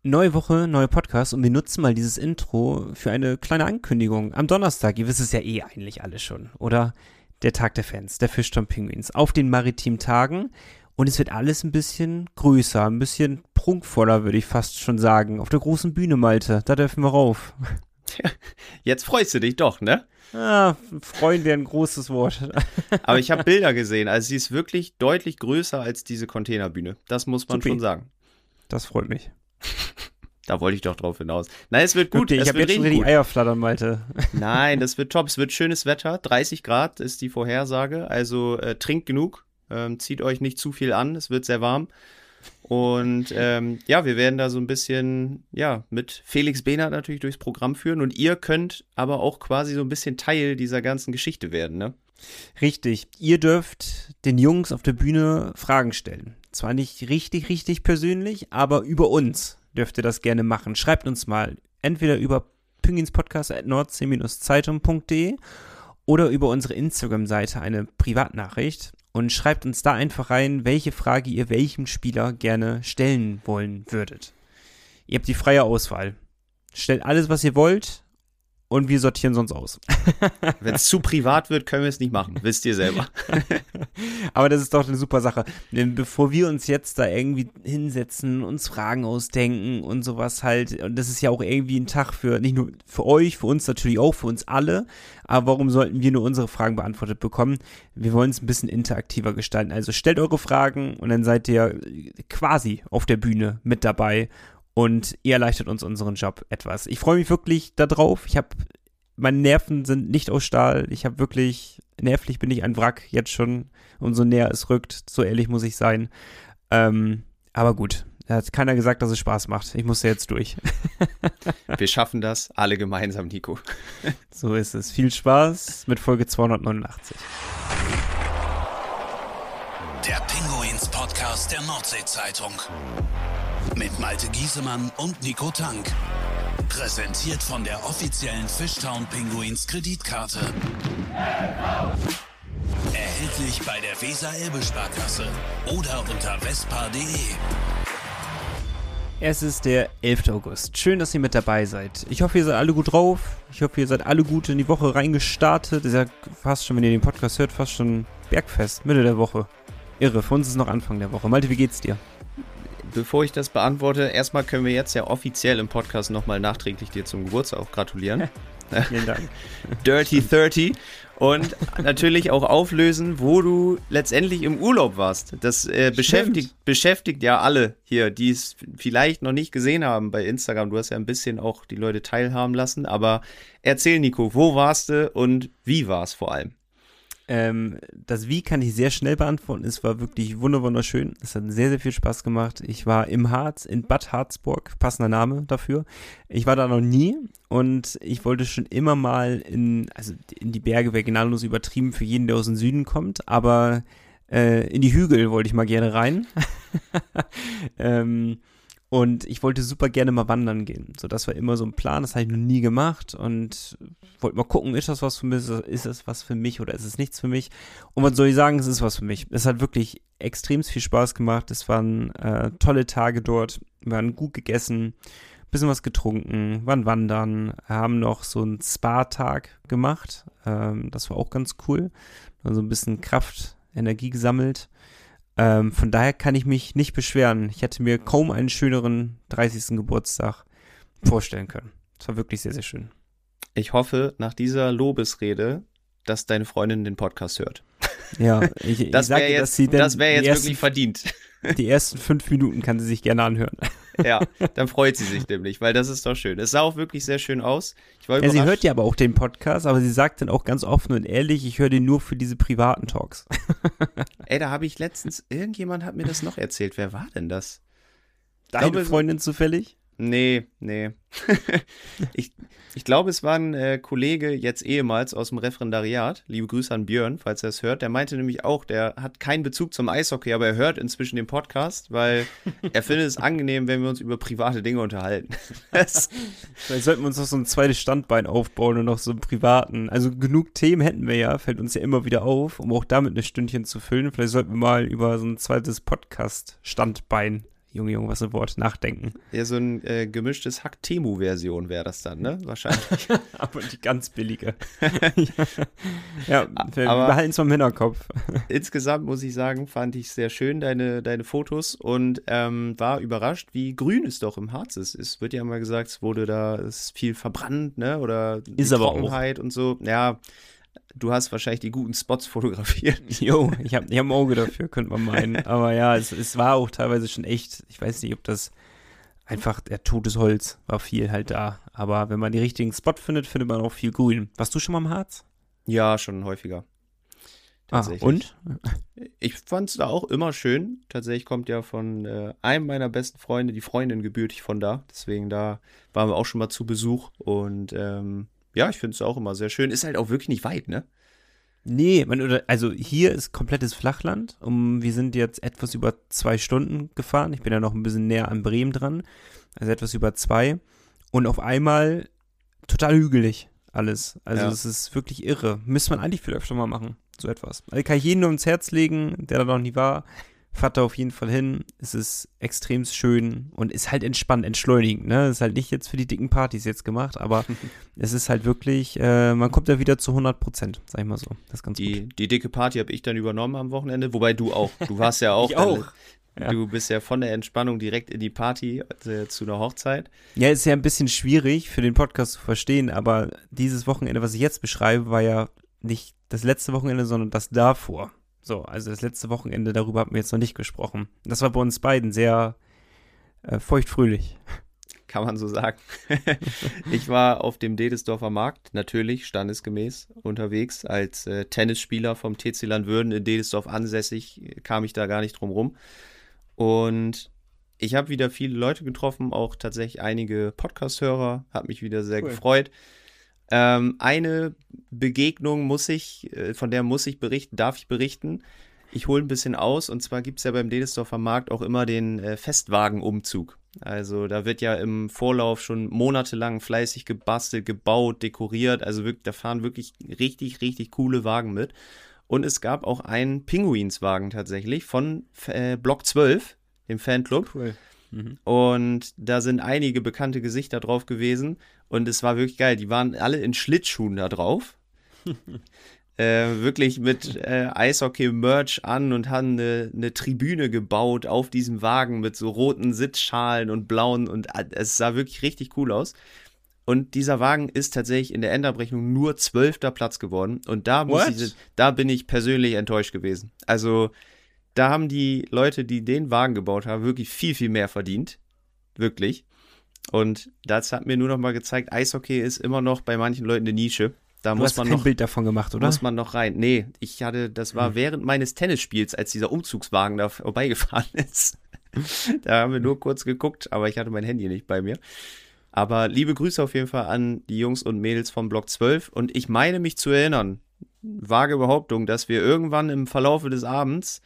Neue Woche, neuer Podcast und wir nutzen mal dieses Intro für eine kleine Ankündigung. Am Donnerstag, ihr wisst es ja eigentlich alle schon, oder? Der Tag der Fans, der Fischtown Penguins, auf den maritimen Tagen und es wird alles ein bisschen größer, ein bisschen prunkvoller, würde ich fast schon sagen. Auf der großen Bühne, Malte, da dürfen wir rauf. Ja, jetzt freust du dich doch, ne? Freuen wäre ein großes Wort. Aber ich habe Bilder gesehen, also sie ist wirklich deutlich größer als diese Containerbühne. Das muss man schon sagen. Das freut mich. Da wollte ich doch drauf hinaus. Nein, es wird gut. Okay, ich habe jetzt schon die Eier flattern, Malte. Nein, das wird top. Es wird schönes Wetter. 30 Grad ist die Vorhersage. Also trinkt genug. Zieht euch nicht zu viel an. Es wird sehr warm. Und wir werden da so ein bisschen, mit Felix Behnert natürlich durchs Programm führen. Und ihr könnt aber auch quasi so ein bisschen Teil dieser ganzen Geschichte werden, ne? Richtig. Ihr dürft den Jungs auf der Bühne Fragen stellen. Zwar nicht richtig persönlich, aber über uns dürft ihr das gerne machen. Schreibt uns mal entweder über penguinspodcast@nordsee-zeitung.de oder über unsere Instagram-Seite eine Privatnachricht und schreibt uns da einfach rein, welche Frage ihr welchem Spieler gerne stellen wollen würdet. Ihr habt die freie Auswahl. Stellt alles, was ihr wollt. Und wir sortieren sonst aus. Wenn es zu privat wird, können wir es nicht machen. Wisst ihr selber. Aber das ist doch eine super Sache. Denn bevor wir uns jetzt da irgendwie hinsetzen, uns Fragen ausdenken und sowas halt, und das ist ja auch irgendwie ein Tag für, nicht nur für euch, für uns natürlich auch, für uns alle, aber warum sollten wir nur unsere Fragen beantwortet bekommen? Wir wollen es ein bisschen interaktiver gestalten. Also stellt eure Fragen und dann seid ihr quasi auf der Bühne mit dabei. Und ihr erleichtert uns unseren Job etwas. Ich freue mich wirklich darauf. Meine Nerven sind nicht aus Stahl. Ich habe wirklich, nervlich bin ich ein Wrack jetzt schon. Umso näher es rückt, so ehrlich muss ich sein. Aber gut, da hat keiner gesagt, dass es Spaß macht. Ich muss da jetzt durch. Wir schaffen das alle gemeinsam, Nico. So ist es. Viel Spaß mit Folge 289. Der Penguins-Podcast der Nordsee-Zeitung. Mit Malte Giesemann und Nico Tank. Präsentiert von der offiziellen Fischtown Penguins Kreditkarte. Erhältlich bei der Weser-Elbe-Sparkasse oder unter vespa.de. Es ist der 11. August. Schön, dass ihr mit dabei seid. Ich hoffe, ihr seid alle gut drauf. Ich hoffe, ihr seid alle gut in die Woche reingestartet. Das ist ja fast schon, wenn ihr den Podcast hört, fast schon Bergfest, Mitte der Woche. Irre, für uns ist noch Anfang der Woche. Malte, wie geht's dir? Bevor ich das beantworte, erstmal können wir jetzt ja offiziell im Podcast nochmal nachträglich dir zum Geburtstag auch gratulieren. Vielen Dank. Dirty 30. Und natürlich auch auflösen, wo du letztendlich im Urlaub warst. Das beschäftigt ja alle hier, die es vielleicht noch nicht gesehen haben bei Instagram. Du hast ja ein bisschen auch die Leute teilhaben lassen. Aber erzähl, Nico, wo warst du und wie war es vor allem? Das Wie kann ich sehr schnell beantworten. Es war wirklich wunderschön. Es hat sehr, sehr viel Spaß gemacht. Ich war im Harz, in Bad Harzburg, passender Name dafür. Ich war da noch nie und ich wollte schon immer mal in die Berge, wäre gnadenlos übertrieben für jeden, der aus dem Süden kommt, aber in die Hügel wollte ich mal gerne rein. Und ich wollte super gerne mal wandern gehen. So, das war immer so ein Plan, das habe ich noch nie gemacht und wollte mal gucken, ist das was für mich, ist es was für mich oder ist es nichts für mich? Und was soll ich sagen, es ist was für mich. Es hat wirklich extrem viel Spaß gemacht, es waren tolle Tage dort, wir haben gut gegessen, bisschen was getrunken, waren wandern, haben noch so einen Spa-Tag gemacht, das war auch ganz cool, so ein bisschen Kraft, Energie gesammelt. Von daher kann ich mich nicht beschweren. Ich hätte mir kaum einen schöneren 30. Geburtstag vorstellen können. Es war wirklich sehr, sehr schön. Ich hoffe, nach dieser Lobesrede, dass deine Freundin den Podcast hört. Ja, das wäre jetzt wirklich verdient. Die ersten 5 Minuten kann sie sich gerne anhören. Ja, dann freut sie sich nämlich, weil das ist doch schön. Es sah auch wirklich sehr schön aus. Ich war ja, sie hört ja aber auch den Podcast, aber sie sagt dann auch ganz offen und ehrlich, ich höre den nur für diese privaten Talks. Ey, da habe ich letztens, irgendjemand hat mir das noch erzählt. Wer war denn das? Deine Freundin zufällig? Nee. Ich glaube, es war ein Kollege, jetzt ehemals aus dem Referendariat. Liebe Grüße an Björn, falls er es hört. Der meinte nämlich auch, der hat keinen Bezug zum Eishockey, aber er hört inzwischen den Podcast, weil er findet es angenehm, wenn wir uns über private Dinge unterhalten. Vielleicht sollten wir uns noch so ein zweites Standbein aufbauen und noch so einen privaten. Also genug Themen hätten wir ja, fällt uns ja immer wieder auf, um auch damit ein Stündchen zu füllen. Vielleicht sollten wir mal über so ein zweites Podcast-Standbein Junge, was ein Wort, nachdenken. Ja, so ein gemischtes Hack-Temu-Version wäre das dann, ne? Wahrscheinlich. Aber die ganz billige. Ja, wir behalten es mal im Hinterkopf. Insgesamt muss ich sagen, fand ich sehr schön, deine Fotos und war überrascht, wie grün es doch im Harz ist. Es wird ja immer gesagt, es ist viel verbrannt, ne? Oder die ist aber Trockenheit auch. Und so. Ja, du hast wahrscheinlich die guten Spots fotografiert. Jo, ich hab ein Auge dafür, könnte man meinen. Aber ja, es war auch teilweise schon echt, ich weiß nicht, ob das einfach, totes Holz war viel halt da. Aber wenn man die richtigen Spot findet, findet man auch viel Grün. Warst du schon mal im Harz? Ja, schon häufiger. Tatsächlich. Und? Ich fand es da auch immer schön. Tatsächlich kommt ja von einem meiner besten Freunde, die Freundin gebürtig von da. Deswegen da waren wir auch schon mal zu Besuch. Und ja, ich finde es auch immer sehr schön. Ist halt auch wirklich nicht weit, ne? Nee, also hier ist komplettes Flachland. Wir sind jetzt etwas über 2 Stunden gefahren. Ich bin ja noch ein bisschen näher an Bremen dran. Also etwas über 2. Und auf einmal total hügelig alles. Also es ist wirklich irre. Müsste man eigentlich viel öfter mal machen, so etwas. Also kann ich jedem nur ins Herz legen, der da noch nie war. Fahrt da auf jeden Fall hin. Es ist extrem schön und ist halt entspannt, entschleunigend. Ne? Ist halt nicht jetzt für die dicken Partys jetzt gemacht, aber es ist halt wirklich, man kommt da wieder zu 100%, sag ich mal so. Das ist ganz gut. Die dicke Party habe ich dann übernommen am Wochenende, wobei du auch. Du warst ja auch. Ich auch. Ja. Du bist ja von der Entspannung direkt in die Party zu einer Hochzeit. Ja, ist ja ein bisschen schwierig für den Podcast zu verstehen, aber dieses Wochenende, was ich jetzt beschreibe, war ja nicht das letzte Wochenende, sondern das davor. So, also das letzte Wochenende, darüber haben wir jetzt noch nicht gesprochen. Das war bei uns beiden sehr feuchtfröhlich. Kann man so sagen. Ich war auf dem Dedesdorfer Markt, natürlich standesgemäß unterwegs. Als Tennisspieler vom TC Landwürden in Dedesdorf ansässig, kam ich da gar nicht drum rum. Und ich habe wieder viele Leute getroffen, auch tatsächlich einige Podcast-Hörer, hat mich wieder sehr gefreut. Eine Begegnung von der muss ich berichten, darf ich berichten. Ich hole ein bisschen aus, und zwar gibt es ja beim Dedesdorfer Markt auch immer den Festwagenumzug. Also da wird ja im Vorlauf schon monatelang fleißig gebastelt, gebaut, dekoriert. Also wirklich, da fahren wirklich richtig, richtig coole Wagen mit. Und es gab auch einen Pinguinswagen tatsächlich von Block 12, dem Fanclub. Cool. Mhm. Und da sind einige bekannte Gesichter drauf gewesen. Und es war wirklich geil. Die waren alle in Schlittschuhen da drauf. Wirklich mit Eishockey-Merch an und haben eine Tribüne gebaut auf diesem Wagen mit so roten Sitzschalen und blauen. Und es sah wirklich richtig cool aus. Und dieser Wagen ist tatsächlich in der Endabrechnung nur 12. Platz geworden. Und da bin ich persönlich enttäuscht gewesen. Also da haben die Leute, die den Wagen gebaut haben, wirklich viel, viel mehr verdient. Wirklich. Und das hat mir nur noch mal gezeigt, Eishockey ist immer noch bei manchen Leuten eine Nische. Da Du muss hast man kein noch Bild davon gemacht, oder? Muss man noch rein. Nee, das war während meines Tennisspiels, als dieser Umzugswagen da vorbeigefahren ist. Da haben wir nur kurz geguckt, aber ich hatte mein Handy nicht bei mir. Aber liebe Grüße auf jeden Fall an die Jungs und Mädels vom Block 12. Und ich meine mich zu erinnern, vage Behauptung, dass wir irgendwann im Verlaufe des Abends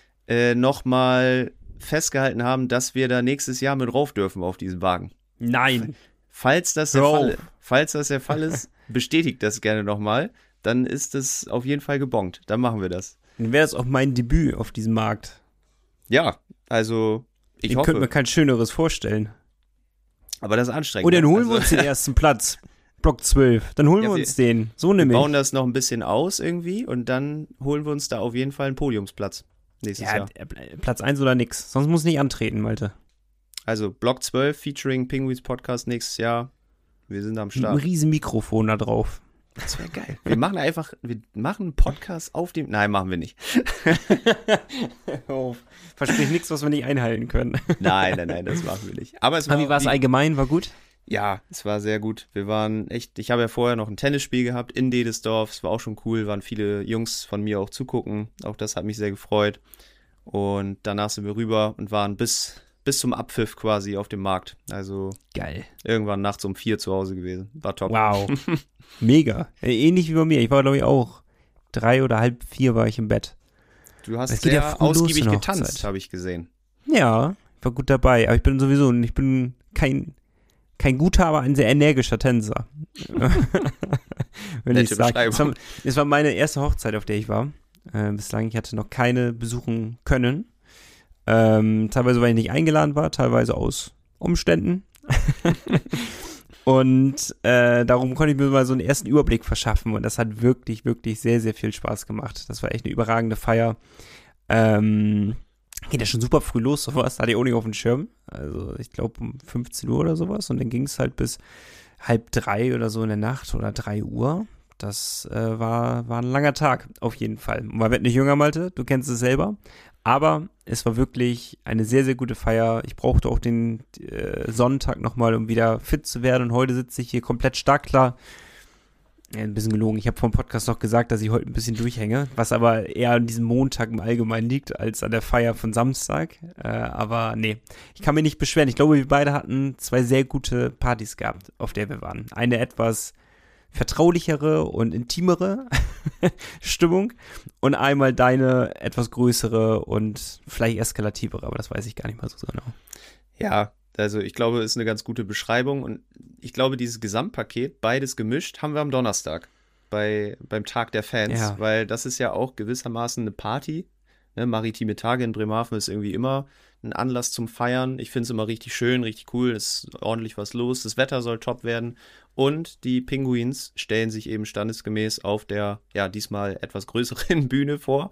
nochmal festgehalten haben, dass wir da nächstes Jahr mit rauf dürfen auf diesen Wagen. Nein. Falls das der Fall ist, bestätigt das gerne nochmal. Dann ist es auf jeden Fall gebongt. Dann machen wir das. Dann wäre es auch mein Debüt auf diesem Markt. Ja, also ich hoffe. Ich könnte mir kein schöneres vorstellen. Aber das ist anstrengend. Und dann holen wir uns den ersten Platz. Block 12. Dann holen wir uns den. So nämlich. Wir bauen das noch ein bisschen aus irgendwie und dann holen wir uns da auf jeden Fall einen Podiumsplatz nächstes Jahr. Platz 1 oder nix. Sonst muss nicht antreten, Malte. Also Block 12 featuring Pinguins Podcast nächstes Jahr. Wir sind am Start. Ein riesen Mikrofon da drauf. Das wäre geil. Wir machen einen Podcast auf dem. Nein, machen wir nicht. Versprich nichts, was wir nicht einhalten können. Nein, das machen wir nicht. Aber wie war es allgemein? War gut? Ja, es war sehr gut. Wir waren echt, ich habe ja vorher noch ein Tennisspiel gehabt in Dedesdorf. Es war auch schon cool, waren viele Jungs von mir auch zugucken. Auch das hat mich sehr gefreut. Und danach sind wir rüber und waren bis zum Abpfiff quasi auf dem Markt. Also geil. Irgendwann nachts um 4 zu Hause gewesen. War top. Wow. Mega. Ähnlich wie bei mir. Ich war, glaube ich, auch 3 oder halb 4 war ich im Bett. Du hast sehr ausgiebig getanzt, habe ich gesehen. Ja, ich war gut dabei. Aber ich bin kein guter, aber ein sehr energischer Tänzer. Wenn ich sage. Es war meine erste Hochzeit, auf der ich war. Bislang, ich hatte noch keine besuchen können. Teilweise, weil ich nicht eingeladen war, teilweise aus Umständen. Und darum konnte ich mir mal so einen ersten Überblick verschaffen und das hat wirklich, wirklich sehr, sehr viel Spaß gemacht. Das war echt eine überragende Feier. Geht ja schon super früh los, sowas hatte ich auch nicht auf dem Schirm. Also ich glaube um 15 Uhr oder sowas und dann ging es halt bis 2:30 oder so in der Nacht oder 3 Uhr. Das war ein langer Tag, auf jeden Fall. Man wird nicht jünger, Malte, du kennst es selber. Aber es war wirklich eine sehr, sehr gute Feier. Ich brauchte auch den Sonntag nochmal, um wieder fit zu werden. Und heute sitze ich hier komplett startklar. Ja, ein bisschen gelogen. Ich habe vom Podcast noch gesagt, dass ich heute ein bisschen durchhänge. Was aber eher an diesem Montag im Allgemeinen liegt, als an der Feier von Samstag. Aber nee, ich kann mich nicht beschweren. Ich glaube, wir beide hatten 2 sehr gute Partys gehabt, auf der wir waren. Eine etwas vertraulichere und intimere Stimmung und einmal deine etwas größere und vielleicht eskalativere, aber das weiß ich gar nicht mal so genau. Ja, also ich glaube, ist eine ganz gute Beschreibung und ich glaube, dieses Gesamtpaket, beides gemischt, haben wir am Donnerstag beim Tag der Fans, weil das ist ja auch gewissermaßen eine Party. Ne? Maritime Tage in Bremerhaven ist irgendwie immer ein Anlass zum Feiern. Ich finde es immer richtig schön, richtig cool, ist ordentlich was los, das Wetter soll top werden und die Pinguins stellen sich eben standesgemäß auf der, ja, diesmal etwas größeren Bühne vor,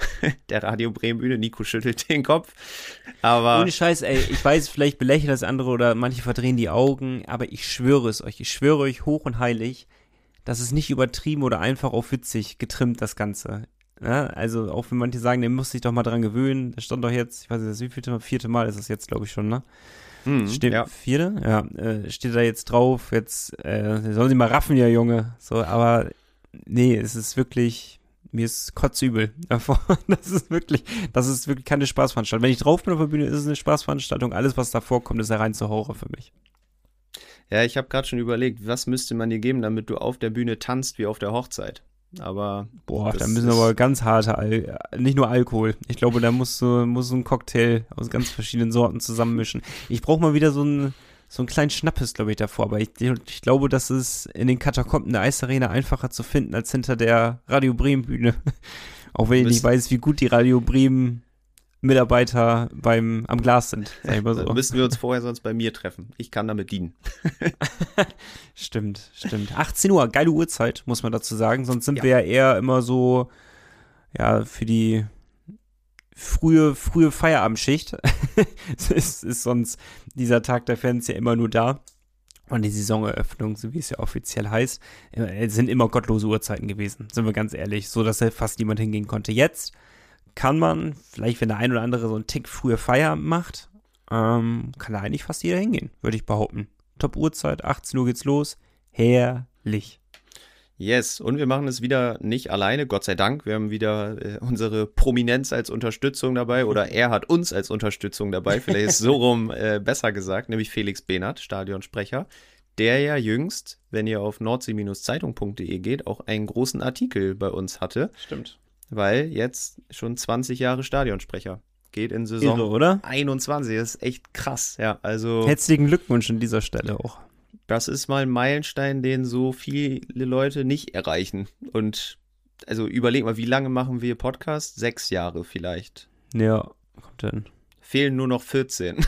der Radio Bremen Bühne. Nico schüttelt den Kopf, aber... Ohne Scheiß, ey, ich weiß, vielleicht belächelt das andere oder manche verdrehen die Augen, aber ich schwöre euch hoch und heilig, das ist nicht übertrieben oder einfach auf witzig getrimmt, das Ganze. Ja, also auch wenn manche sagen, der muss sich doch mal dran gewöhnen, der stand doch jetzt, ich weiß nicht, das wievielte, 4. Mal ist das jetzt, glaube ich schon, ne? Steht, ja. 4? Ja, steht da jetzt drauf, jetzt sollen sie mal raffen, ja Junge, so, aber nee, es ist wirklich, mir ist kotzübel davor, das ist wirklich keine Spaßveranstaltung. Wenn ich drauf bin auf der Bühne, ist es eine Spaßveranstaltung, alles, was davor kommt, ist ja rein zu Horror für mich. Ja, ich habe gerade schon überlegt, was müsste man dir geben, damit du auf der Bühne tanzt wie auf der Hochzeit. Aber boah, da müssen aber ganz harte, nicht nur Alkohol. Ich glaube, da muss so ein Cocktail aus ganz verschiedenen Sorten zusammenmischen. Ich brauche mal wieder so einen kleinen Schnappes, glaube ich, davor. Aber ich glaube, das ist in den Katakomben der Eisarena einfacher zu finden als hinter der Radio Bremen Bühne. Auch wenn ich nicht weiß, wie gut die Radio Bremen Mitarbeiter am Glas sind, sag ich mal so. Müssen wir uns vorher sonst bei mir treffen. Ich kann damit dienen. Stimmt. 18 Uhr, geile Uhrzeit, muss man dazu sagen. Sonst sind wir ja eher immer so, ja, für die frühe Feierabendschicht. ist sonst dieser Tag der Fans ja immer nur da. Und die Saisoneröffnung, so wie es ja offiziell heißt, sind immer gottlose Uhrzeiten gewesen, sind wir ganz ehrlich. So, dass da fast niemand hingehen konnte. Jetzt kann man, vielleicht wenn der ein oder andere so einen Tick früher Feierabend macht, kann da eigentlich fast jeder hingehen, würde ich behaupten. Top-Uhrzeit, 18 Uhr geht's los, herrlich. Yes, und wir machen es wieder nicht alleine, Gott sei Dank. Wir haben wieder unsere Prominenz als Unterstützung dabei oder er hat uns als Unterstützung dabei, vielleicht ist so rum besser gesagt, nämlich Felix Behnert, Stadionsprecher, der ja jüngst, wenn ihr auf nordsee-zeitung.de geht, auch einen großen Artikel bei uns hatte. Stimmt. Weil jetzt schon 20 Jahre Stadionsprecher. Geht in Saison Irre, oder? 21. Das ist echt krass, ja. Also herzlichen Glückwunsch an dieser Stelle auch. Das ist mal ein Meilenstein, den so viele Leute nicht erreichen. Und also überleg mal, wie lange machen wir Podcast? 6 Jahre vielleicht. Ja, kommt denn. Fehlen nur noch 14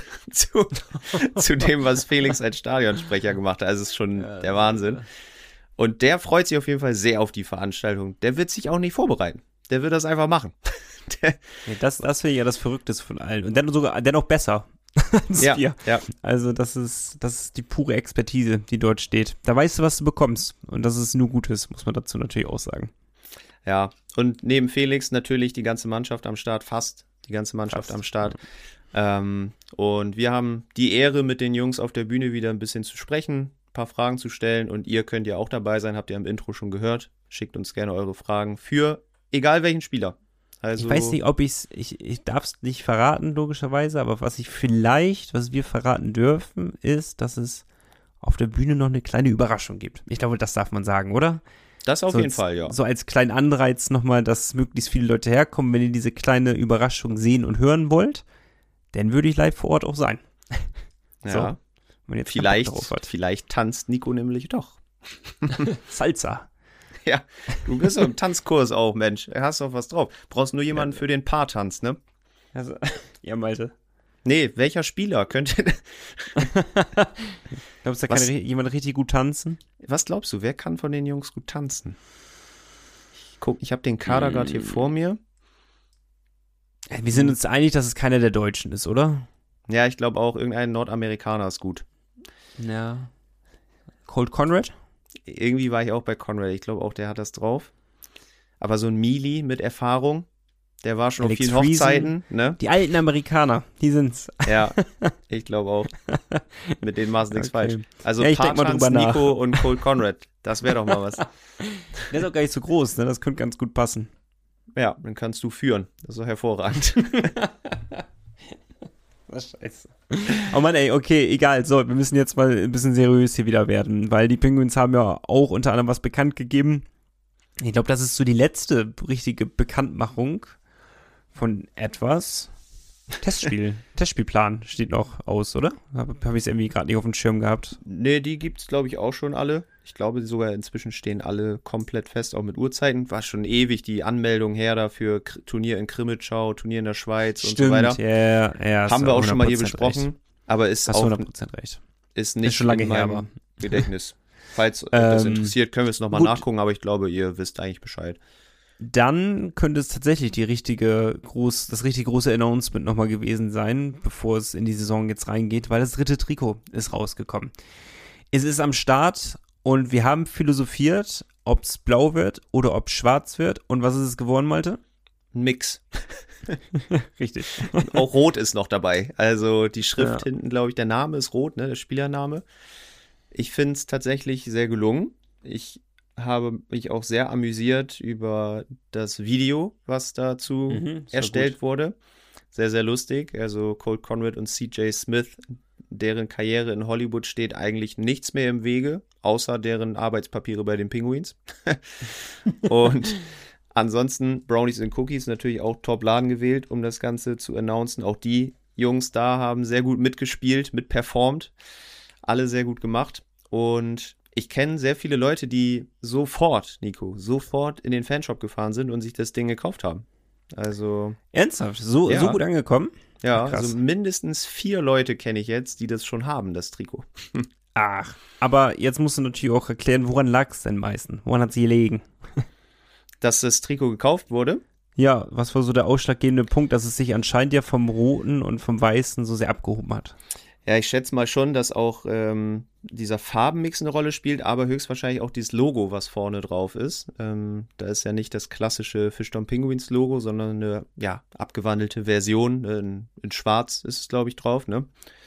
zu dem, was Felix als Stadionsprecher gemacht hat. Also es ist schon der Wahnsinn. Und der freut sich auf jeden Fall sehr auf die Veranstaltung. Der wird sich auch nicht vorbereiten. Der wird das einfach machen. Das finde ich ja das Verrückteste von allen. Und dennoch besser als wir. Ja. Also das ist die pure Expertise, die dort steht. Da weißt du, was du bekommst. Und das ist nur Gutes, muss man dazu natürlich auch sagen. Ja, und neben Felix natürlich die ganze Mannschaft am Start, fast die ganze Mannschaft am Start. Und wir haben die Ehre, mit den Jungs auf der Bühne wieder ein bisschen zu sprechen, ein paar Fragen zu stellen. Und ihr könnt ja auch dabei sein, habt ihr im Intro schon gehört. Schickt uns gerne eure Fragen für egal welchen Spieler. Also, ich weiß nicht, ob ich darf es nicht verraten, logischerweise, aber was wir verraten dürfen, ist, dass es auf der Bühne noch eine kleine Überraschung gibt. Ich glaube, das darf man sagen, oder? Das auf jeden Fall, ja. So als kleinen Anreiz nochmal, dass möglichst viele Leute herkommen, wenn ihr diese kleine Überraschung sehen und hören wollt, dann würde ich live vor Ort auch sein. Ja, so, vielleicht tanzt Nico nämlich doch. Salsa. Ja, du bist im Tanzkurs auch, Mensch. Hast doch was drauf. Brauchst nur jemanden für den Paartanz, ne? Also, ja, Malte. Nee, welcher Spieler könnte. Glaubst du, da kann jemand richtig gut tanzen? Was glaubst du, wer kann von den Jungs gut tanzen? Ich habe den Kader gerade hier vor mir. Wir sind uns einig, dass es keiner der Deutschen ist, oder? Ja, ich glaube auch, irgendein Nordamerikaner ist gut. Ja. Colt Conrad? Irgendwie war ich auch bei Conrad. Ich glaube auch, der hat das drauf. Aber so ein Mealy mit Erfahrung, der war schon Alex auf vielen Hochzeiten. Ne? Die alten Amerikaner, die sind's. Ja, ich glaube auch. Mit denen machst du nichts falsch. Also ja, Parchans, Nico und Colt Conrad. Das wäre doch mal was. Der ist auch gar nicht so groß, ne? Das könnte ganz gut passen. Ja, dann kannst du führen. Das ist doch hervorragend. Was scheiße. Oh Mann, ey, okay, egal. So, wir müssen jetzt mal ein bisschen seriös hier wieder werden, weil die Penguins haben ja auch unter anderem was bekannt gegeben. Ich glaube, das ist so die letzte richtige Bekanntmachung von etwas. Testspielplan steht noch aus, oder? Hab ich es irgendwie gerade nicht auf dem Schirm gehabt. Nee, die gibt's, glaube ich, auch schon alle. Ich glaube sogar inzwischen stehen alle komplett fest, auch mit Uhrzeiten. War schon ewig die Anmeldung her dafür, Turnier in Krimitschau, Turnier in der Schweiz und so weiter. Ja, haben wir auch schon mal hier besprochen. Recht. Aber ist hast auch 100% recht. Ist nicht ist schon lange in her, meinem aber Gedächtnis. Falls euch das interessiert, können wir es nochmal nachgucken, aber ich glaube, ihr wisst eigentlich Bescheid. Dann könnte es tatsächlich das richtig große Announcement nochmal gewesen sein, bevor es in die Saison jetzt reingeht, weil das 3. Trikot ist rausgekommen. Es ist am Start und wir haben philosophiert, ob es blau wird oder ob es schwarz wird. Und was ist es geworden, Malte? Ein Mix. Richtig. Und auch rot ist noch dabei. Also die Schrift hinten, glaube ich, der Name ist rot, ne, der Spielername. Ich finde es tatsächlich sehr gelungen. Ich habe mich auch sehr amüsiert über das Video, was dazu erstellt wurde. Sehr, sehr lustig. Also Colt Conrad und CJ Smith, deren Karriere in Hollywood steht eigentlich nichts mehr im Wege, außer deren Arbeitspapiere bei den Penguins. Und ansonsten Brownies and Cookies natürlich auch Top-Laden gewählt, um das Ganze zu announcen. Auch die Jungs da haben sehr gut mitgespielt, mitperformt. Alle sehr gut gemacht. Und ich kenne sehr viele Leute, die sofort in den Fanshop gefahren sind und sich das Ding gekauft haben. Also. Ernsthaft? So gut angekommen? Ja, also mindestens 4 Leute kenne ich jetzt, die das schon haben, das Trikot. Ach, aber jetzt musst du natürlich auch erklären, woran lag es denn meistens? Woran hat sie gelegen? Dass das Trikot gekauft wurde? Ja, was war so der ausschlaggebende Punkt, dass es sich anscheinend ja vom Roten und vom Weißen so sehr abgehoben hat? Ja, ich schätze mal schon, dass auch dieser Farbenmix eine Rolle spielt, aber höchstwahrscheinlich auch dieses Logo, was vorne drauf ist. Da ist ja nicht das klassische Fischtown Penguins Logo, sondern eine abgewandelte Version. In Schwarz ist es, glaube ich, drauf, ne?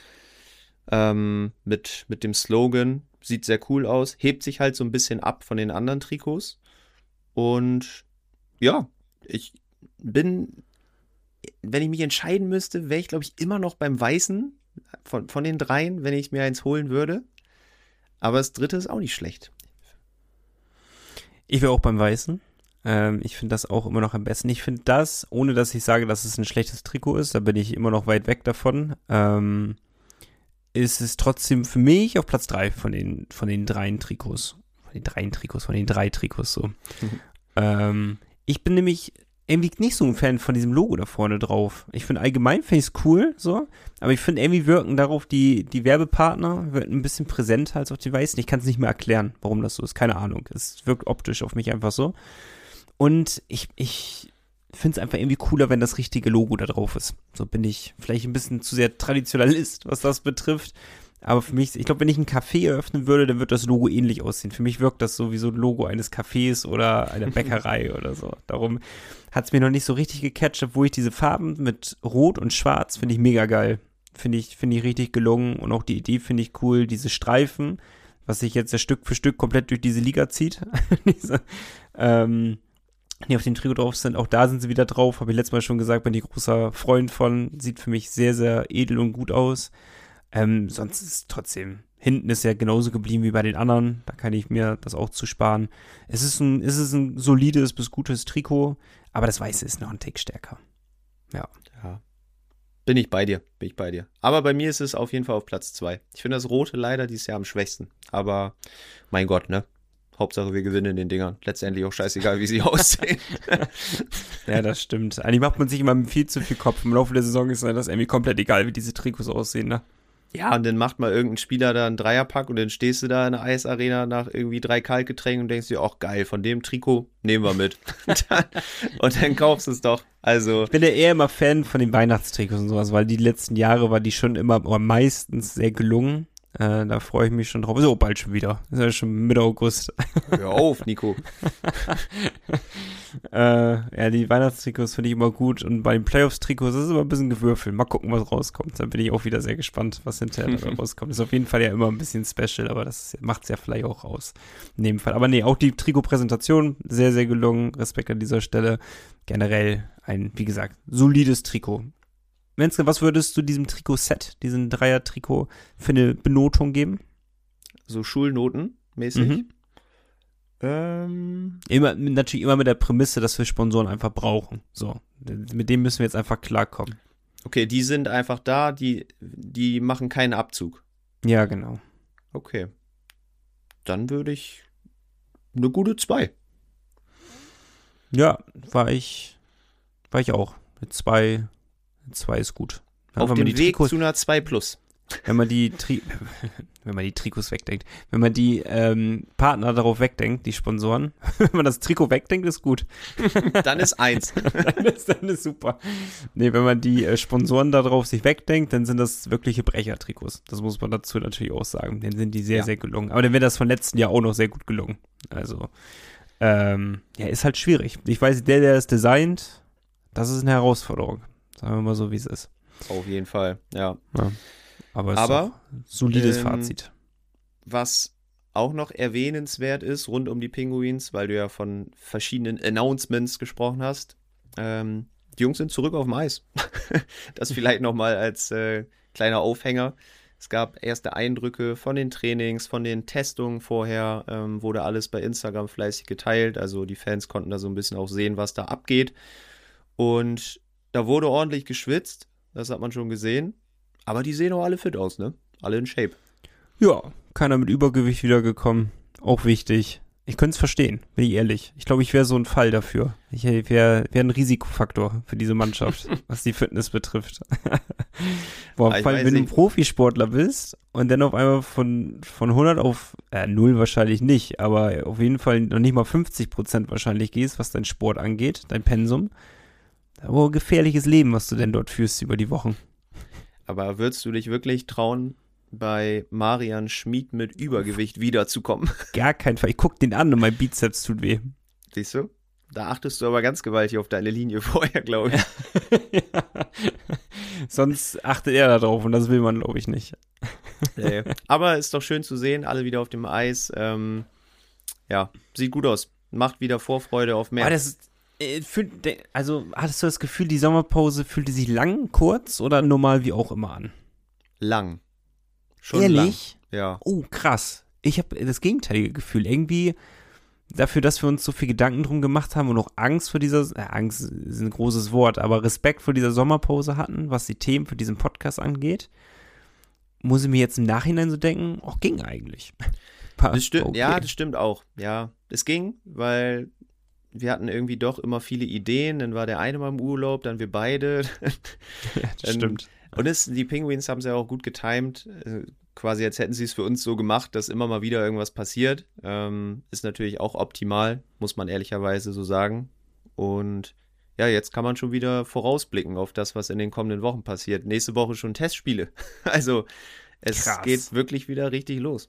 Mit dem Slogan. Sieht sehr cool aus. Hebt sich halt so ein bisschen ab von den anderen Trikots. Und ja, wenn ich mich entscheiden müsste, wäre ich, glaube ich, immer noch beim Weißen. Von den dreien, wenn ich mir eins holen würde. Aber das 3. ist auch nicht schlecht. Ich wäre auch beim Weißen. Ich finde das auch immer noch am besten. Ich finde das, ohne dass ich sage, dass es ein schlechtes Trikot ist, da bin ich immer noch weit weg davon, ist es trotzdem für mich auf Platz 3 von den 3 Trikots. Von den 3 Trikots so. Ich bin nämlich irgendwie nicht so ein Fan von diesem Logo da vorne drauf. Ich finde allgemein finde ich es cool, so, aber ich finde irgendwie wirken darauf die Werbepartner wirken ein bisschen präsenter als auf die Weißen. Ich kann es nicht mehr erklären, warum das so ist. Keine Ahnung. Es wirkt optisch auf mich einfach so. Und ich finde es einfach irgendwie cooler, wenn das richtige Logo da drauf ist. So bin ich vielleicht ein bisschen zu sehr Traditionalist, was das betrifft. Aber für mich, ich glaube, wenn ich einen Café eröffnen würde, dann wird das Logo ähnlich aussehen. Für mich wirkt das so wie so ein Logo eines Cafés oder einer Bäckerei oder so. Darum hat es mir noch nicht so richtig gecatcht, obwohl ich diese Farben mit Rot und Schwarz finde ich mega geil. Finde ich richtig gelungen und auch die Idee finde ich cool. Diese Streifen, was sich jetzt ja Stück für Stück komplett durch diese Liga zieht. Die auf dem Trikot drauf sind, auch da sind sie wieder drauf. Habe ich letztes Mal schon gesagt, bin ich großer Freund von. Sieht für mich sehr, sehr edel und gut aus. Sonst ist es trotzdem, hinten ist ja genauso geblieben wie bei den anderen, da kann ich mir das auch zu sparen. Es ist ein solides bis gutes Trikot, aber das Weiße ist noch ein Tick stärker. Ja. Bin ich bei dir. Aber bei mir ist es auf jeden Fall auf Platz 2. Ich finde das Rote leider dieses Jahr am schwächsten, aber mein Gott, ne? Hauptsache, wir gewinnen in den Dingern. Letztendlich auch scheißegal, wie sie aussehen. Ja, das stimmt. Eigentlich macht man sich immer viel zu viel Kopf. Im Laufe der Saison ist das irgendwie komplett egal, wie diese Trikots aussehen, ne? Ja, und dann macht mal irgendein Spieler da einen Dreierpack und dann stehst du da in der Eisarena nach irgendwie 3 Kaltgetränken und denkst dir, ach geil, von dem Trikot nehmen wir mit. Und dann kaufst du es doch. Also ich bin ja eher immer Fan von den Weihnachtstrikots und sowas, weil die letzten Jahre war die schon immer, oder meistens sehr gelungen. Da freue ich mich schon drauf. So, bald schon wieder. Ist ja schon Mitte August. hör auf, Nico. Ja, die Weihnachtstrikots finde ich immer gut. Und bei den Playoffs-Trikots ist es immer ein bisschen gewürfelt. Mal gucken, was rauskommt. Da bin ich auch wieder sehr gespannt, was hinterher dabei rauskommt. Ist auf jeden Fall ja immer ein bisschen special, aber das macht es ja vielleicht auch aus. In dem Fall. Aber nee, auch die Trikotpräsentation sehr, sehr gelungen. Respekt an dieser Stelle. Generell ein, wie gesagt, solides Trikot. Menske, was würdest du diesem Trikot-Set, diesem Dreier-Trikot, für eine Benotung geben? So Schulnoten mäßig. Natürlich immer mit der Prämisse, dass wir Sponsoren einfach brauchen. So, mit dem müssen wir jetzt einfach klarkommen. Okay, die sind einfach da, die machen keinen Abzug. Ja, genau. Okay. Dann würde ich eine gute 2. Ja, war ich auch. Mit 2 ist gut. Auf wenn dem man die Weg Trikots, zu einer 2+. wenn man die Trikots wegdenkt, wenn man die Partner darauf wegdenkt, die Sponsoren, wenn man das Trikot wegdenkt, ist gut. Dann ist 1. dann ist super. Nee, wenn man die Sponsoren darauf sich wegdenkt, dann sind das wirkliche Brecher-Trikots. Das muss man dazu natürlich auch sagen. Dann sind die sehr, sehr gelungen. Aber dann wäre das von letzten Jahr auch noch sehr gut gelungen. Also, ja, ist halt schwierig. Ich weiß, der es designt, das ist eine Herausforderung. Sagen wir mal so, wie es ist. Auf jeden Fall, ja. Aber es ist doch ein solides Fazit. Was auch noch erwähnenswert ist rund um die Penguins, weil du ja von verschiedenen Announcements gesprochen hast, die Jungs sind zurück auf dem Eis. Das vielleicht nochmal als kleiner Aufhänger. Es gab erste Eindrücke von den Trainings, von den Testungen vorher, wurde alles bei Instagram fleißig geteilt. Also die Fans konnten da so ein bisschen auch sehen, was da abgeht. Und da wurde ordentlich geschwitzt, das hat man schon gesehen. Aber die sehen auch alle fit aus, ne? Alle in Shape. Ja, keiner mit Übergewicht wiedergekommen. Auch wichtig. Ich könnte es verstehen, bin ich ehrlich. Ich glaube, ich wäre so ein Fall dafür. Ich wäre ein Risikofaktor für diese Mannschaft, was die Fitness betrifft. Boah, vor allem, wenn du ein Profisportler bist und dann auf einmal von 100 auf 0 wahrscheinlich nicht, aber auf jeden Fall noch nicht mal 50% wahrscheinlich gehst, was dein Sport angeht, dein Pensum. Aber gefährliches Leben, was du denn dort führst über die Wochen. Aber würdest du dich wirklich trauen, bei Marian Schmid mit Übergewicht wiederzukommen? Gar keinen Fall. Ich guck den an und mein Bizeps tut weh. Siehst du? Da achtest du aber ganz gewaltig auf deine Linie vorher, glaube ich. Ja. Sonst achtet er da drauf und das will man, glaube ich, nicht. Nee. Aber ist doch schön zu sehen, alle wieder auf dem Eis. Ja, sieht gut aus. Macht wieder Vorfreude auf mehr. Aber das ist, also hattest du das Gefühl, die Sommerpause fühlte sich lang, kurz oder normal wie auch immer an? Lang. Schon ehrlich? Lang. Ja. Oh, krass. Ich habe das gegenteilige Gefühl. Irgendwie dafür, dass wir uns so viel Gedanken drum gemacht haben und auch Angst vor dieser, Angst ist ein großes Wort, aber Respekt vor dieser Sommerpause hatten, was die Themen für diesen Podcast angeht, muss ich mir jetzt im Nachhinein so denken, ging eigentlich. Das stimmt, okay. Ja, das stimmt auch. Ja, es ging, weil wir hatten irgendwie doch immer viele Ideen, dann war der eine mal im Urlaub, dann wir beide. Ja, das stimmt. Und die Penguins haben es ja auch gut getimed, quasi als hätten sie es für uns so gemacht, dass immer mal wieder irgendwas passiert. Ist natürlich auch optimal, muss man ehrlicherweise so sagen. Und ja, jetzt kann man schon wieder vorausblicken auf das, was in den kommenden Wochen passiert. Nächste Woche schon Testspiele. Also es geht wirklich wieder richtig los.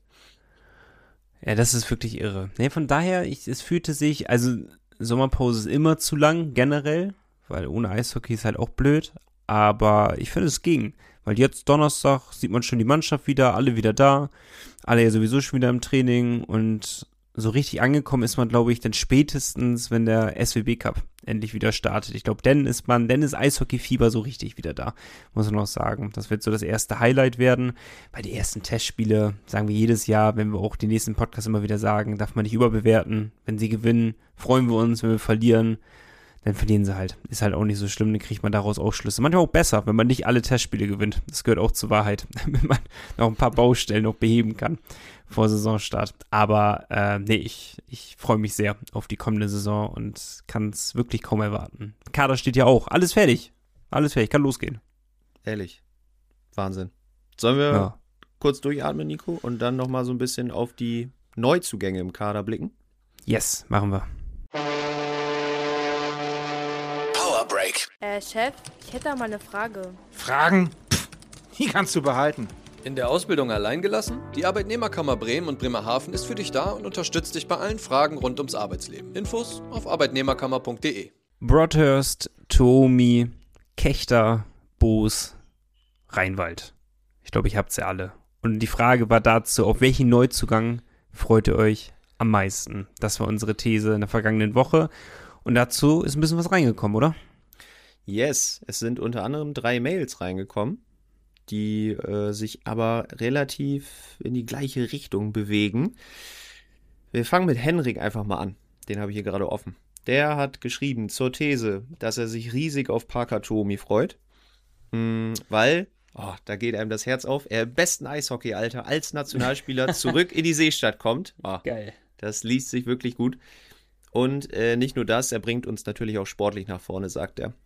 Ja, das ist wirklich irre. Nee, von daher, es fühlte sich, also Sommerpause ist immer zu lang, generell, weil ohne Eishockey ist halt auch blöd, aber ich finde, es ging, weil jetzt Donnerstag sieht man schon die Mannschaft wieder, alle wieder da, alle ja sowieso schon wieder im Training und so richtig angekommen ist man, glaube ich, dann spätestens, wenn der SWB Cup endlich wieder startet. Ich glaube, dann ist Eishockey-Fieber so richtig wieder da, muss man auch sagen. Das wird so das erste Highlight werden, weil die ersten Testspiele, sagen wir jedes Jahr, wenn wir auch die nächsten Podcasts immer wieder sagen, darf man nicht überbewerten. Wenn sie gewinnen, freuen wir uns, wenn wir verlieren, dann verlieren sie halt. Ist halt auch nicht so schlimm, dann kriegt man daraus auch Schlüsse. Manchmal auch besser, wenn man nicht alle Testspiele gewinnt. Das gehört auch zur Wahrheit, damit man noch ein paar Baustellen noch beheben kann vor Saisonstart. Aber nee, ich freue mich sehr auf die kommende Saison und kann es wirklich kaum erwarten. Kader steht ja auch. Alles fertig, kann losgehen. Ehrlich, Wahnsinn. Sollen wir kurz durchatmen, Nico, und dann nochmal so ein bisschen auf die Neuzugänge im Kader blicken? Yes, machen wir. Power Break. Chef, ich hätte da mal eine Frage. Fragen? Pff, die kannst du behalten. In der Ausbildung allein gelassen? Die Arbeitnehmerkammer Bremen und Bremerhaven ist für dich da und unterstützt dich bei allen Fragen rund ums Arbeitsleben. Infos auf arbeitnehmerkammer.de. Broadhurst, Tuomi, Kechter, Boos, Rheinwald. Ich glaube, ich hab's ja alle. Und die Frage war dazu, auf welchen Neuzugang freut ihr euch am meisten? Das war unsere These in der vergangenen Woche. Und dazu ist ein bisschen was reingekommen, oder? Yes, es sind unter anderem 3 Mails reingekommen, die sich aber relativ in die gleiche Richtung bewegen. Wir fangen mit Henrik einfach mal an. Den habe ich hier gerade offen. Der hat geschrieben zur These, dass er sich riesig auf Parker Tuomi freut, weil, da geht einem das Herz auf, er im besten Eishockey-Alter als Nationalspieler zurück in die Seestadt kommt. Geil. Das liest sich wirklich gut. Und nicht nur das, er bringt uns natürlich auch sportlich nach vorne, sagt er.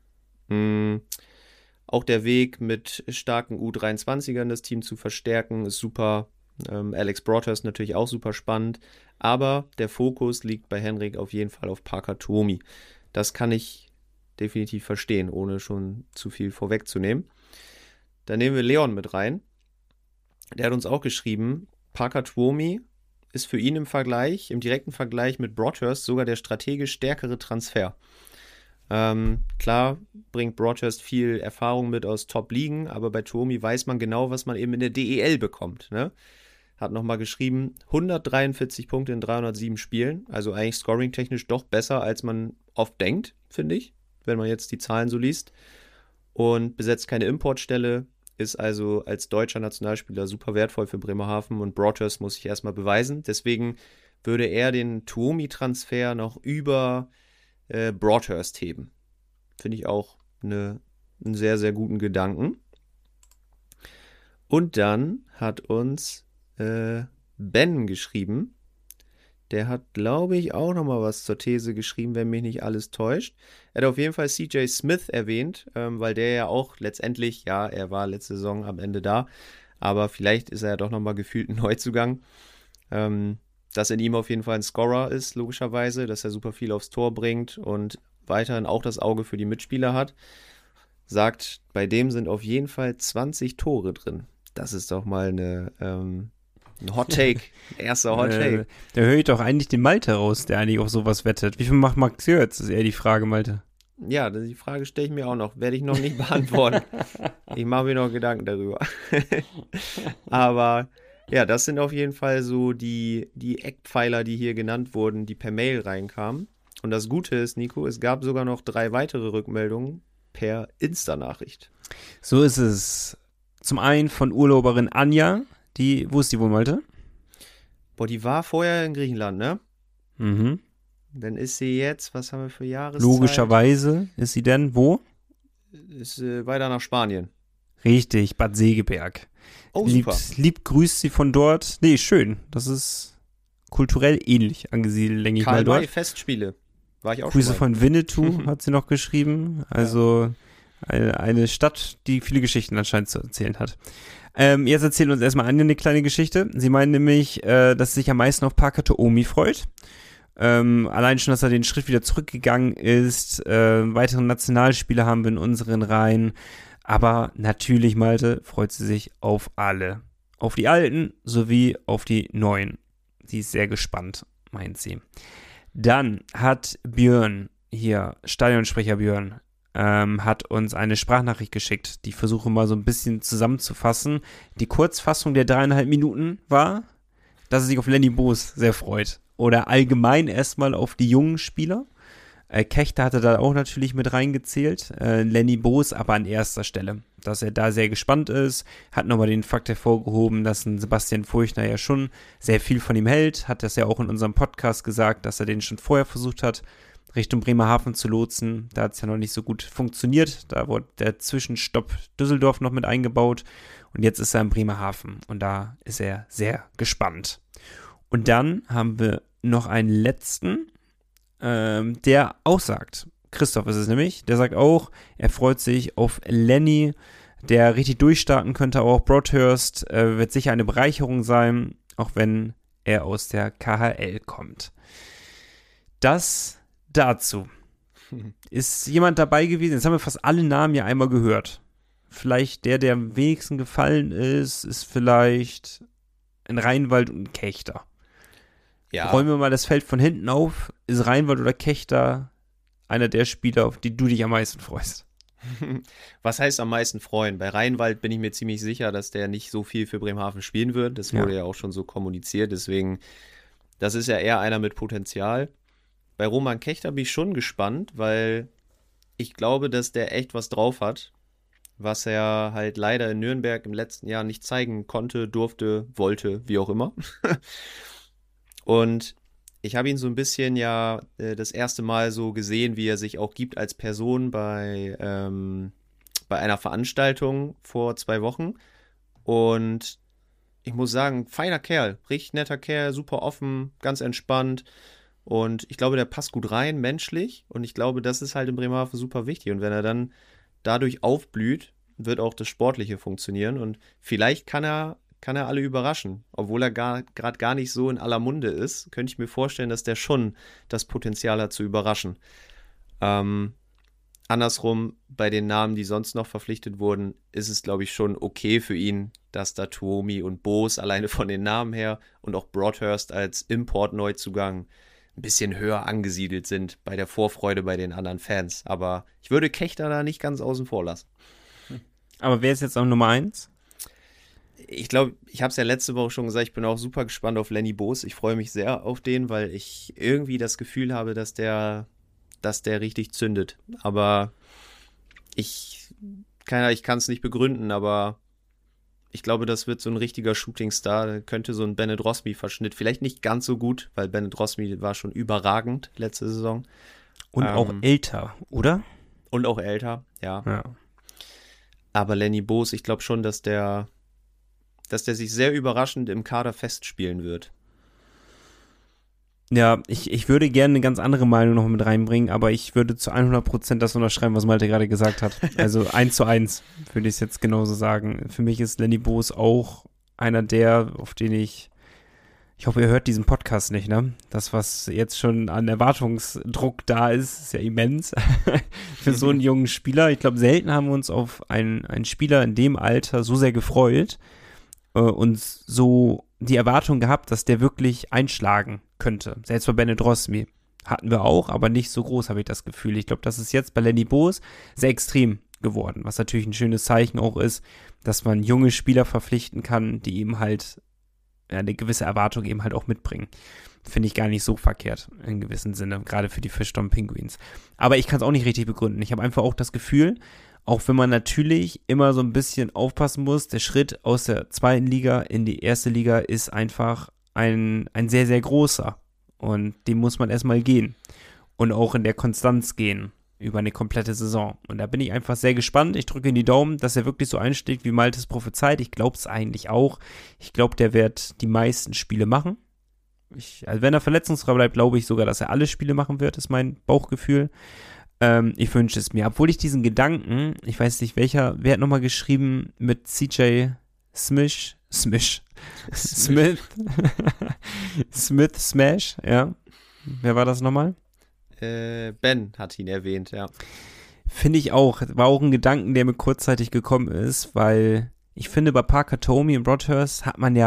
Auch der Weg mit starken U23ern das Team zu verstärken ist super. Alex Broadhurst natürlich auch super spannend. Aber der Fokus liegt bei Henrik auf jeden Fall auf Parker Tuomi. Das kann ich definitiv verstehen, ohne schon zu viel vorwegzunehmen. Dann nehmen wir Leon mit rein. Der hat uns auch geschrieben, Parker Tuomi ist für ihn im direkten Vergleich mit Broadhurst sogar der strategisch stärkere Transfer. Klar bringt Broadhurst viel Erfahrung mit aus Top-Ligen, aber bei Tuomi weiß man genau, was man eben in der DEL bekommt. Ne? Hat nochmal geschrieben, 143 Punkte in 307 Spielen, also eigentlich scoring-technisch doch besser, als man oft denkt, finde ich, wenn man jetzt die Zahlen so liest. Und besetzt keine Importstelle, ist also als deutscher Nationalspieler super wertvoll für Bremerhaven und Broadhurst muss sich erstmal beweisen. Deswegen würde er den Tuomi-Transfer noch über Broadhurst heben. Finde ich auch einen sehr, sehr guten Gedanken. Und dann hat uns Ben geschrieben. Der hat, glaube ich, auch nochmal was zur These geschrieben, wenn mich nicht alles täuscht. Er hat auf jeden Fall CJ Smith erwähnt, weil der ja auch letztendlich, er war letzte Saison am Ende da, aber vielleicht ist er ja doch nochmal gefühlt ein Neuzugang. Dass in ihm auf jeden Fall ein Scorer ist, logischerweise, dass er super viel aufs Tor bringt und weiterhin auch das Auge für die Mitspieler hat. Sagt, bei dem sind auf jeden Fall 20 Tore drin. Das ist doch mal ein Hot Take, ein erster Hot Take. Da höre ich doch eigentlich den Malte raus, der eigentlich auf sowas wettet. Wie viel macht Max Jörz, ist eher die Frage, Malte. Ja, die Frage stelle ich mir auch noch, werde ich noch nicht beantworten. Ich mache mir noch Gedanken darüber. Aber ja, das sind auf jeden Fall so die Eckpfeiler, die hier genannt wurden, die per Mail reinkamen. Und das Gute ist, Nico, es gab sogar noch 3 weitere Rückmeldungen per Insta-Nachricht. So ist es. Zum einen von Urlauberin Anja, wo ist die wohl, Malte? Die war vorher in Griechenland, ne? Mhm. Dann ist sie jetzt, was haben wir für Jahreszeit? Logischerweise ist sie denn wo? Ist weiter nach Spanien. Richtig, Bad Segeberg. Oh, super. Lieb grüßt sie von dort. Nee, schön. Das ist kulturell ähnlich angesiedelt, denke ich mal dort. Karl-May-Festspiele. War ich auch Grüße schon mal. von Winnetou hat sie noch geschrieben. Also eine Stadt, die viele Geschichten anscheinend zu erzählen hat. Jetzt erzählen uns erstmal Anja eine kleine Geschichte. Sie meint nämlich, dass sie sich am meisten auf Parker Tuomi freut. Allein schon, dass er den Schritt wieder zurückgegangen ist. Weitere Nationalspieler haben wir in unseren Reihen. Aber natürlich, Malte, freut sie sich auf alle. Auf die Alten sowie auf die Neuen. Sie ist sehr gespannt, meint sie. Dann hat Björn, hier, Stadionsprecher Björn, hat uns eine Sprachnachricht geschickt. Die versuche mal so ein bisschen zusammenzufassen. Die Kurzfassung der 3,5 Minuten war, dass er sich auf Lenny Boos sehr freut. Oder allgemein erstmal auf die jungen Spieler. Kechter hatte da auch natürlich mit reingezählt. Lenny Boos aber an erster Stelle. Dass er da sehr gespannt ist. Hat nochmal den Fakt hervorgehoben, dass ein Sebastian Furchtner ja schon sehr viel von ihm hält. Hat das ja auch in unserem Podcast gesagt, dass er den schon vorher versucht hat, Richtung Bremerhaven zu lotsen. Da hat es ja noch nicht so gut funktioniert. Da wurde der Zwischenstopp Düsseldorf noch mit eingebaut. Und jetzt ist er in Bremerhaven. Und da ist er sehr gespannt. Und dann haben wir noch einen letzten, der auch sagt, Christoph ist es nämlich, der sagt auch, er freut sich auf Lenny, der richtig durchstarten könnte. Auch Broadhurst wird sicher eine Bereicherung sein, auch wenn er aus der KHL kommt. Das dazu. Ist jemand dabei gewesen? Jetzt haben wir fast alle Namen ja einmal gehört. Vielleicht der am wenigsten gefallen ist vielleicht ein Rheinwald und ein Kechter. Ja. Räumen wir mal das Feld von hinten auf. Ist Rheinwald oder Kechter einer der Spieler, auf die du dich am meisten freust? Was heißt am meisten freuen? Bei Rheinwald bin ich mir ziemlich sicher, dass der nicht so viel für Bremerhaven spielen wird. Das wurde ja auch schon so kommuniziert. Deswegen, das ist ja eher einer mit Potenzial. Bei Roman Kechter bin ich schon gespannt, weil ich glaube, dass der echt was drauf hat, was er halt leider in Nürnberg im letzten Jahr nicht zeigen konnte, durfte, wollte, wie auch immer. Und ich habe ihn so ein bisschen ja das erste Mal so gesehen, wie er sich auch gibt als Person bei einer Veranstaltung vor 2 Wochen. Und ich muss sagen, feiner Kerl, richtig netter Kerl, super offen, ganz entspannt. Und ich glaube, der passt gut rein, menschlich. Und ich glaube, das ist halt in Bremerhaven super wichtig. Und wenn er dann dadurch aufblüht, wird auch das Sportliche funktionieren. Und vielleicht kann er alle überraschen. Obwohl er gerade gar nicht so in aller Munde ist, könnte ich mir vorstellen, dass der schon das Potenzial hat zu überraschen. Andersrum, bei den Namen, die sonst noch verpflichtet wurden, ist es, glaube ich, schon okay für ihn, dass da Tuomi und Boos alleine von den Namen her und auch Broadhurst als Import-Neuzugang ein bisschen höher angesiedelt sind bei der Vorfreude bei den anderen Fans. Aber ich würde Kechter da nicht ganz außen vor lassen. Aber wer ist jetzt am Nummer 1? Ich glaube, ich habe es ja letzte Woche schon gesagt, ich bin auch super gespannt auf Lenny Boos. Ich freue mich sehr auf den, weil ich irgendwie das Gefühl habe, dass der richtig zündet. Aber ich kann es nicht begründen, aber ich glaube, das wird so ein richtiger Shootingstar. Da könnte so ein Bennett Rosmi-Verschnitt, vielleicht nicht ganz so gut, weil Bennett Rosmi war schon überragend letzte Saison. Und auch älter, oder? Und auch älter, ja. Aber Lenny Boos, ich glaube schon, dass der sich sehr überraschend im Kader festspielen wird. Ja, ich würde gerne eine ganz andere Meinung noch mit reinbringen, aber ich würde zu 100% das unterschreiben, was Malte gerade gesagt hat. Also 1:1 würde ich es jetzt genauso sagen. Für mich ist Lenny Boos auch einer der, auf den ich hoffe, ihr hört diesen Podcast nicht, ne? Das, was jetzt schon an Erwartungsdruck da ist ja immens für so einen jungen Spieler. Ich glaube, selten haben wir uns auf einen Spieler in dem Alter so sehr gefreut und so die Erwartung gehabt, dass der wirklich einschlagen könnte. Selbst bei Bennett Rosmi hatten wir auch, aber nicht so groß, habe ich das Gefühl. Ich glaube, das ist jetzt bei Lenny Boos sehr extrem geworden, was natürlich ein schönes Zeichen auch ist, dass man junge Spieler verpflichten kann, die eben halt eine gewisse Erwartung eben halt auch mitbringen. Finde ich gar nicht so verkehrt, in gewissem Sinne, gerade für die Fischtown Penguins. Aber ich kann es auch nicht richtig begründen. Ich habe einfach auch das Gefühl, auch wenn man natürlich immer so ein bisschen aufpassen muss, der Schritt aus der 2. Liga in die 1. Liga ist einfach ein sehr, sehr großer. Und den muss man erstmal gehen. Und auch in der Konstanz gehen über eine komplette Saison. Und da bin ich einfach sehr gespannt. Ich drücke in die Daumen, dass er wirklich so einschlägt, wie Maltes prophezeit. Ich glaube es eigentlich auch. Ich glaube, der wird die meisten Spiele machen. Also wenn er verletzungsfrei bleibt, glaube ich sogar, dass er alle Spiele machen wird, ist mein Bauchgefühl. Ich wünsche es mir. Obwohl ich diesen Gedanken, ich weiß nicht welcher, wer hat nochmal geschrieben mit CJ Smith Smash, ja. Wer war das nochmal? Ben hat ihn erwähnt, ja. Finde ich auch. War auch ein Gedanken, der mir kurzzeitig gekommen ist, weil ich finde, bei Parker Tomi und Broadhurst hat man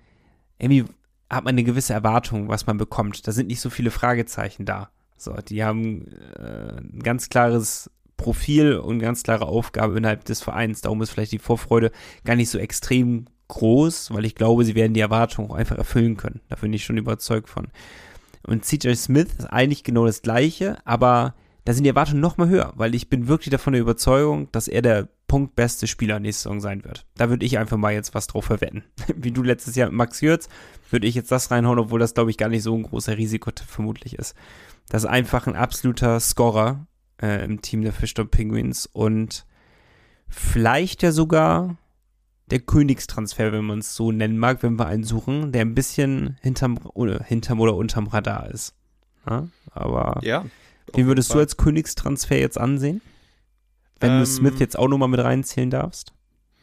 eine gewisse Erwartung, was man bekommt. Da sind nicht so viele Fragezeichen da. So, die haben ein ganz klares Profil und ganz klare Aufgabe innerhalb des Vereins. Darum ist vielleicht die Vorfreude gar nicht so extrem groß, weil ich glaube, sie werden die Erwartungen auch einfach erfüllen können. Da bin ich schon überzeugt von. Und CJ Smith ist eigentlich genau das Gleiche, aber da sind die Erwartungen noch mal höher, weil ich bin wirklich davon der Überzeugung, dass er der punktbeste Spieler nächste Saison sein wird. Da würde ich einfach mal jetzt was drauf verwetten. Wie du letztes Jahr mit Max Jürz, würde ich jetzt das reinhauen, obwohl das, glaube ich, gar nicht so ein großer Risikotipp vermutlich ist. Das ist einfach ein absoluter Scorer im Team der Fischtown Penguins und vielleicht ja sogar der Königstransfer, wenn man es so nennen mag, wenn wir einen suchen, der ein bisschen hinterm oder unterm Radar ist. Ja, aber Ja. wen würdest du als Königstransfer jetzt ansehen? Wenn du Smith jetzt auch nochmal mit reinzählen darfst?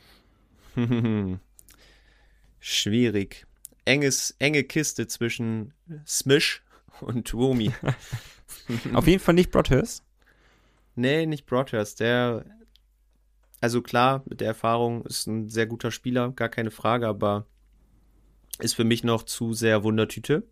Schwierig. Enge Kiste zwischen Smish und Tuomi. Auf jeden Fall nicht Broadhurst. Nee, nicht Broadhurst. Also klar, mit der Erfahrung ist ein sehr guter Spieler, gar keine Frage, aber ist für mich noch zu sehr Wundertüte.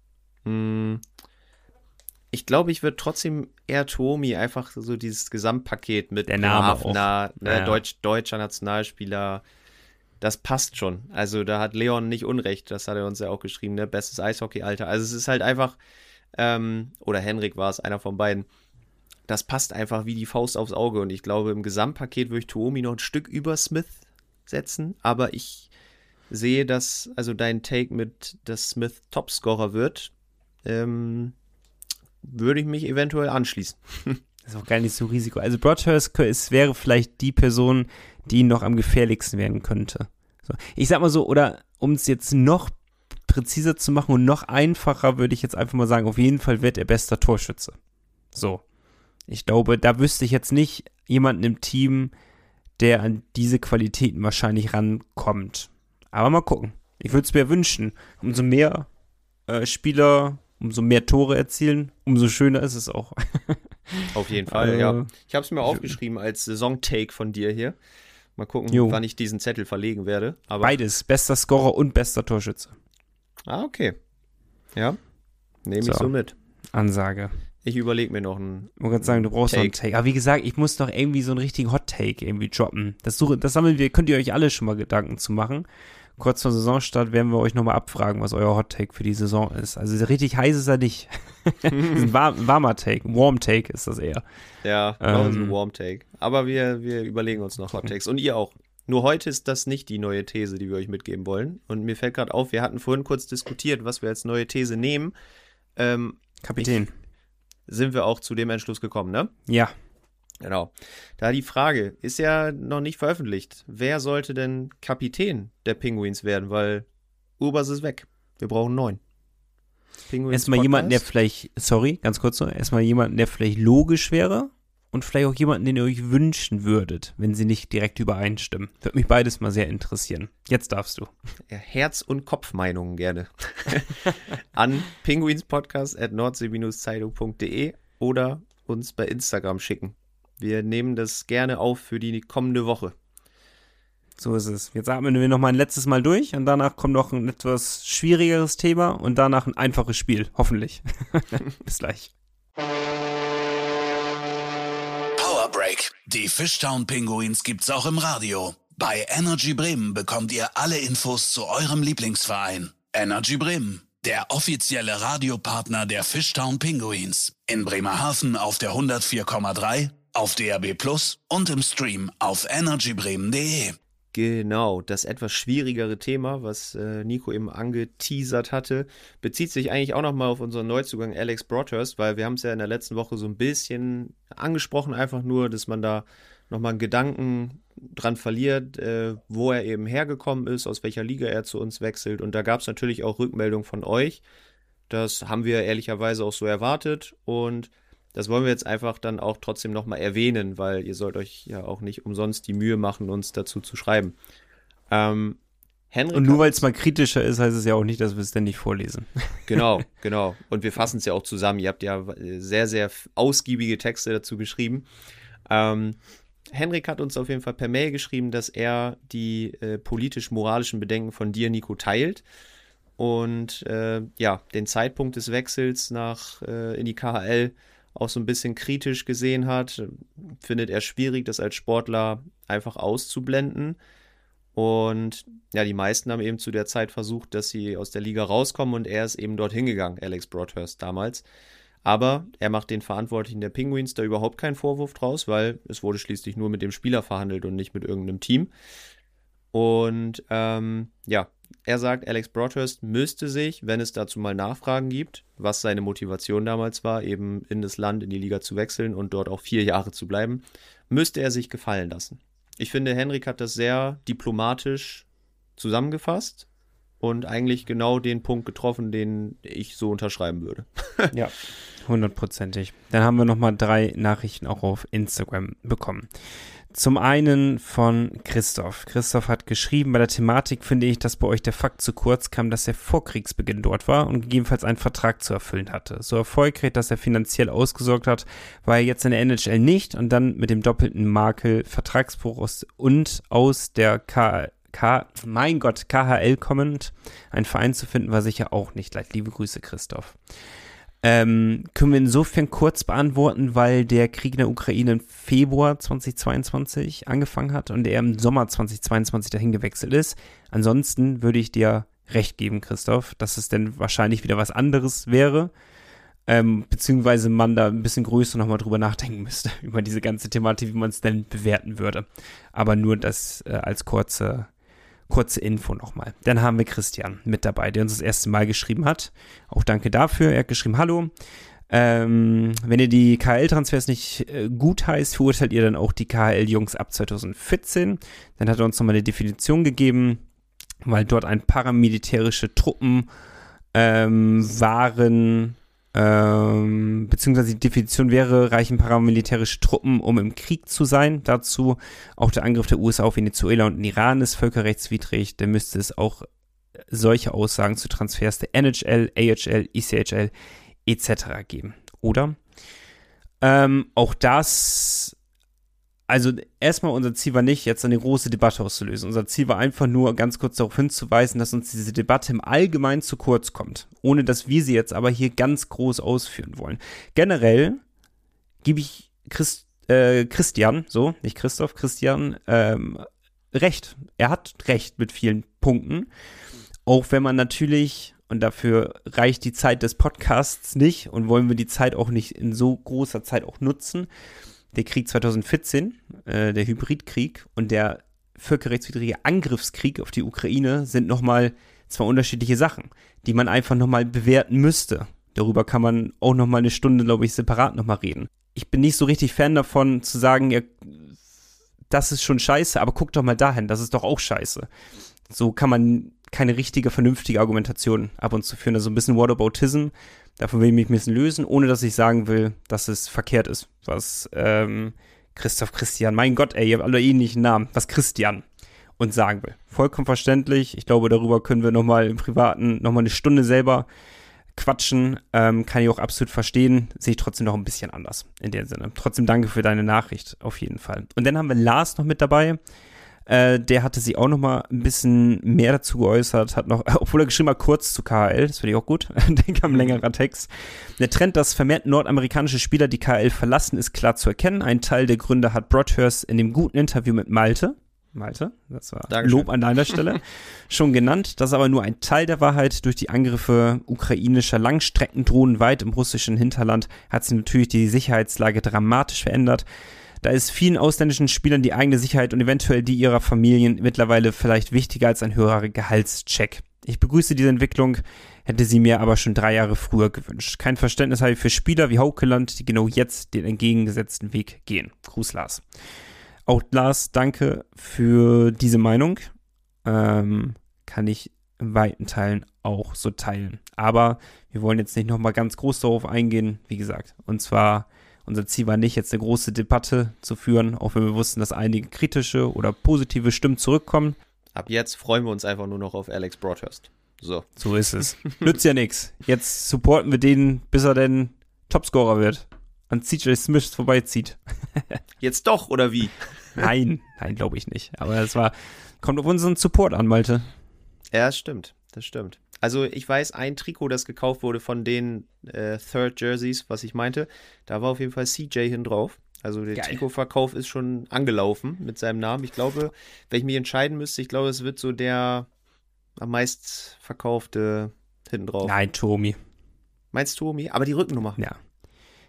Ich glaube, ich würde trotzdem eher Tuomi, einfach so dieses Gesamtpaket mit Der Name Hafner, auch. Ja. deutscher Nationalspieler, das passt schon. Also da hat Leon nicht Unrecht, das hat er uns ja auch geschrieben, ne? Bestes Eishockey-Alter. Also es ist halt einfach, oder Henrik war es, einer von beiden, das passt einfach wie die Faust aufs Auge und ich glaube, im Gesamtpaket würde ich Tuomi noch ein Stück über Smith setzen, aber ich sehe, dass, also dein Take mit, dass Smith Topscorer wird, würde ich mich eventuell anschließen. Das ist auch gar nicht so Risiko. Also Broadhurst wäre vielleicht die Person, die noch am gefährlichsten werden könnte. So. Ich sag mal so, oder um es jetzt noch präziser zu machen und noch einfacher, würde ich jetzt einfach mal sagen, auf jeden Fall wird er bester Torschütze. So. Ich glaube, da wüsste ich jetzt nicht jemanden im Team, der an diese Qualitäten wahrscheinlich rankommt. Aber mal gucken. Ich würde es mir wünschen. Umso mehr Spieler, umso mehr Tore erzielen, umso schöner ist es auch. Auf jeden Fall, ja. Ich habe es mir aufgeschrieben als Saison-Take von dir hier. Mal gucken, wann ich diesen Zettel verlegen werde. Aber beides, bester Scorer und bester Torschütze. Okay. Ja, nehme ich so mit. Ansage. Ich überlege mir noch einen. Ich wollte gerade sagen, du brauchst noch einen Take. Aber wie gesagt, ich muss noch irgendwie so einen richtigen Hot-Take irgendwie droppen. Das sammeln wir, könnt ihr euch alle schon mal Gedanken zu machen. Kurz vor Saisonstart werden wir euch nochmal abfragen, was euer Hot-Take für die Saison ist. Also richtig heiß ist er nicht. Ein warmer Take, ein Warm-Take ist das eher. Ja, noch ein Warm-Take. Aber wir überlegen uns noch Hot-Takes. Und ihr auch. Nur heute ist das nicht die neue These, die wir euch mitgeben wollen. Und mir fällt gerade auf, wir hatten vorhin kurz diskutiert, was wir als neue These nehmen. Kapitän. Sind wir auch zu dem Entschluss gekommen, ne? Ja. Genau. Da die Frage, ist ja noch nicht veröffentlicht. Wer sollte denn Kapitän der Penguins werden? Weil Urbas ist weg. Wir brauchen 9. Erstmal jemanden, der vielleicht, ganz kurz noch, erstmal jemanden, der vielleicht logisch wäre und vielleicht auch jemanden, den ihr euch wünschen würdet, wenn sie nicht direkt übereinstimmen. Würde mich beides mal sehr interessieren. Jetzt darfst du. Ja, Herz- und Kopfmeinungen gerne. An penguinspodcast@nordsee-zeitung.de oder uns bei Instagram schicken. Wir nehmen das gerne auf für die kommende Woche. So ist es. Jetzt atmen wir noch mal ein letztes Mal durch und danach kommt noch ein etwas schwierigeres Thema und danach ein einfaches Spiel. Hoffentlich. Bis gleich. Power Break. Die Fishtown Penguins gibt's auch im Radio. Bei Energy Bremen bekommt ihr alle Infos zu eurem Lieblingsverein. Energy Bremen, der offizielle Radiopartner der Fishtown Penguins. In Bremerhaven auf der 104,3, auf DAB+ und im Stream auf energybremen.de. Genau, das etwas schwierigere Thema, was Nico eben angeteasert hatte, bezieht sich eigentlich auch nochmal auf unseren Neuzugang Alex Broadhurst, weil wir haben es ja in der letzten Woche so ein bisschen angesprochen, einfach nur, dass man da nochmal einen Gedanken dran verliert, wo er eben hergekommen ist, aus welcher Liga er zu uns wechselt. Und da gab es natürlich auch Rückmeldungen von euch. Das haben wir ehrlicherweise auch so erwartet und das wollen wir jetzt einfach dann auch trotzdem nochmal erwähnen, weil ihr sollt euch ja auch nicht umsonst die Mühe machen, uns dazu zu schreiben. Henrik und nur weil es mal kritischer ist, heißt es ja auch nicht, dass wir es ständig vorlesen. Genau. Und wir fassen es ja auch zusammen. Ihr habt ja sehr, sehr ausgiebige Texte dazu geschrieben. Henrik hat uns auf jeden Fall per Mail geschrieben, dass er die politisch-moralischen Bedenken von dir, Nico, teilt. Und den Zeitpunkt des Wechsels in die KHL auch so ein bisschen kritisch gesehen hat, findet er schwierig, das als Sportler einfach auszublenden. Und ja, die meisten haben eben zu der Zeit versucht, dass sie aus der Liga rauskommen und er ist eben dorthin gegangen, Alex Broadhurst damals. Aber er macht den Verantwortlichen der Penguins da überhaupt keinen Vorwurf draus, weil es wurde schließlich nur mit dem Spieler verhandelt und nicht mit irgendeinem Team. Und er sagt, Alex Broadhurst müsste sich, wenn es dazu mal Nachfragen gibt, was seine Motivation damals war, eben in das Land, in die Liga zu wechseln und dort auch 4 Jahre zu bleiben, müsste er sich gefallen lassen. Ich finde, Henrik hat das sehr diplomatisch zusammengefasst und eigentlich genau den Punkt getroffen, den ich so unterschreiben würde. Ja, 100%. Dann haben wir nochmal 3 Nachrichten auch auf Instagram bekommen. Zum einen von Christoph. Christoph hat geschrieben, bei der Thematik finde ich, dass bei euch der Fakt zu kurz kam, dass er vor Kriegsbeginn dort war und gegebenenfalls einen Vertrag zu erfüllen hatte. So erfolgreich, dass er finanziell ausgesorgt hat, war er jetzt in der NHL nicht und dann mit dem doppelten Makel Vertragsbruch aus der KHL kommend, einen Verein zu finden, war sicher auch nicht leicht. Liebe Grüße, Christoph. Können wir insofern kurz beantworten, weil der Krieg in der Ukraine im Februar 2022 angefangen hat und er im Sommer 2022 dahin gewechselt ist. Ansonsten würde ich dir recht geben, Christoph, dass es denn wahrscheinlich wieder was anderes wäre, beziehungsweise man da ein bisschen größer nochmal drüber nachdenken müsste, über diese ganze Thematik, wie man es denn bewerten würde. Aber nur das als kurze Info nochmal. Dann haben wir Christian mit dabei, der uns das erste Mal geschrieben hat. Auch danke dafür. Er hat geschrieben, hallo. Wenn ihr die KHL-Transfers nicht gut heißt, verurteilt ihr dann auch die KHL-Jungs ab 2014. Dann hat er uns nochmal eine Definition gegeben, weil dort ein paramilitärische Truppen waren, beziehungsweise die Definition wäre, reichen paramilitärische Truppen, um im Krieg zu sein. Dazu auch der Angriff der USA auf Venezuela und den Iran ist völkerrechtswidrig. Dann müsste es auch solche Aussagen zu Transfers der NHL, AHL, ECHL etc. geben. Oder? Auch das, also erstmal unser Ziel war nicht, jetzt eine große Debatte auszulösen. Unser Ziel war einfach nur, ganz kurz darauf hinzuweisen, dass uns diese Debatte im Allgemeinen zu kurz kommt. Ohne dass wir sie jetzt aber hier ganz groß ausführen wollen. Generell gebe ich Christian, so, nicht Christoph, Christian, recht. Er hat recht mit vielen Punkten. Auch wenn man natürlich, und dafür reicht die Zeit des Podcasts nicht und wollen wir die Zeit auch nicht in so großer Zeit auch nutzen, der Krieg 2014, der Hybridkrieg und der völkerrechtswidrige Angriffskrieg auf die Ukraine sind nochmal 2 unterschiedliche Sachen, die man einfach nochmal bewerten müsste. Darüber kann man auch nochmal eine Stunde, glaube ich, separat nochmal reden. Ich bin nicht so richtig Fan davon, zu sagen, ja, das ist schon scheiße, aber guck doch mal dahin, das ist doch auch scheiße. So kann man keine richtige, vernünftige Argumentation ab und zu führen. Also ein bisschen Whataboutism, davon will ich mich ein bisschen lösen, ohne dass ich sagen will, dass es verkehrt ist, was Christian, mein Gott, ey, ihr habt alle ähnlichen Namen, was Christian uns sagen will. Vollkommen verständlich. Ich glaube, darüber können wir nochmal im Privaten nochmal eine Stunde selber quatschen. Kann ich auch absolut verstehen. Sehe ich trotzdem noch ein bisschen anders in dem Sinne. Trotzdem danke für deine Nachricht, auf jeden Fall. Und dann haben wir Lars noch mit dabei. Der hatte sich auch noch mal ein bisschen mehr dazu geäußert, hat noch, obwohl er geschrieben hat, kurz zu KHL, das finde ich auch gut, dann kam ein längerer Text. Der Trend, dass vermehrt nordamerikanische Spieler die KHL verlassen, ist klar zu erkennen. Ein Teil der Gründe hat Broadhurst in dem guten Interview mit Malte, das war Dankeschön. Lob an deiner Stelle, schon genannt. Das ist aber nur ein Teil der Wahrheit. Durch die Angriffe ukrainischer Langstreckendrohnen weit im russischen Hinterland hat sich natürlich die Sicherheitslage dramatisch verändert. Da ist vielen ausländischen Spielern die eigene Sicherheit und eventuell die ihrer Familien mittlerweile vielleicht wichtiger als ein höherer Gehaltscheck. Ich begrüße diese Entwicklung, hätte sie mir aber schon 3 Jahre früher gewünscht. Kein Verständnis habe ich für Spieler wie Haukeland, die genau jetzt den entgegengesetzten Weg gehen. Gruß, Lars. Auch Lars, danke für diese Meinung. Kann ich in weiten Teilen auch so teilen. Aber wir wollen jetzt nicht nochmal ganz groß darauf eingehen, wie gesagt. Und zwar, unser Ziel war nicht, jetzt eine große Debatte zu führen, auch wenn wir wussten, dass einige kritische oder positive Stimmen zurückkommen. Ab jetzt freuen wir uns einfach nur noch auf Alex Broadhurst. So ist es. Nützt ja nichts. Jetzt supporten wir den, bis er denn Topscorer wird. An CJ Smith vorbeizieht. Jetzt doch, oder wie? Nein, glaube ich nicht. Aber kommt auf unseren Support an, Malte. Ja, das stimmt. Also ich weiß, ein Trikot, das gekauft wurde von den Third Jerseys, was ich meinte, da war auf jeden Fall CJ hin drauf. Also der Trikotverkauf ist schon angelaufen mit seinem Namen. Ich glaube, wenn ich mich entscheiden müsste, es wird so der am meist verkaufte hinten drauf. Nein, Tomi. Meinst du Tomi? Aber die Rückennummer. Ja.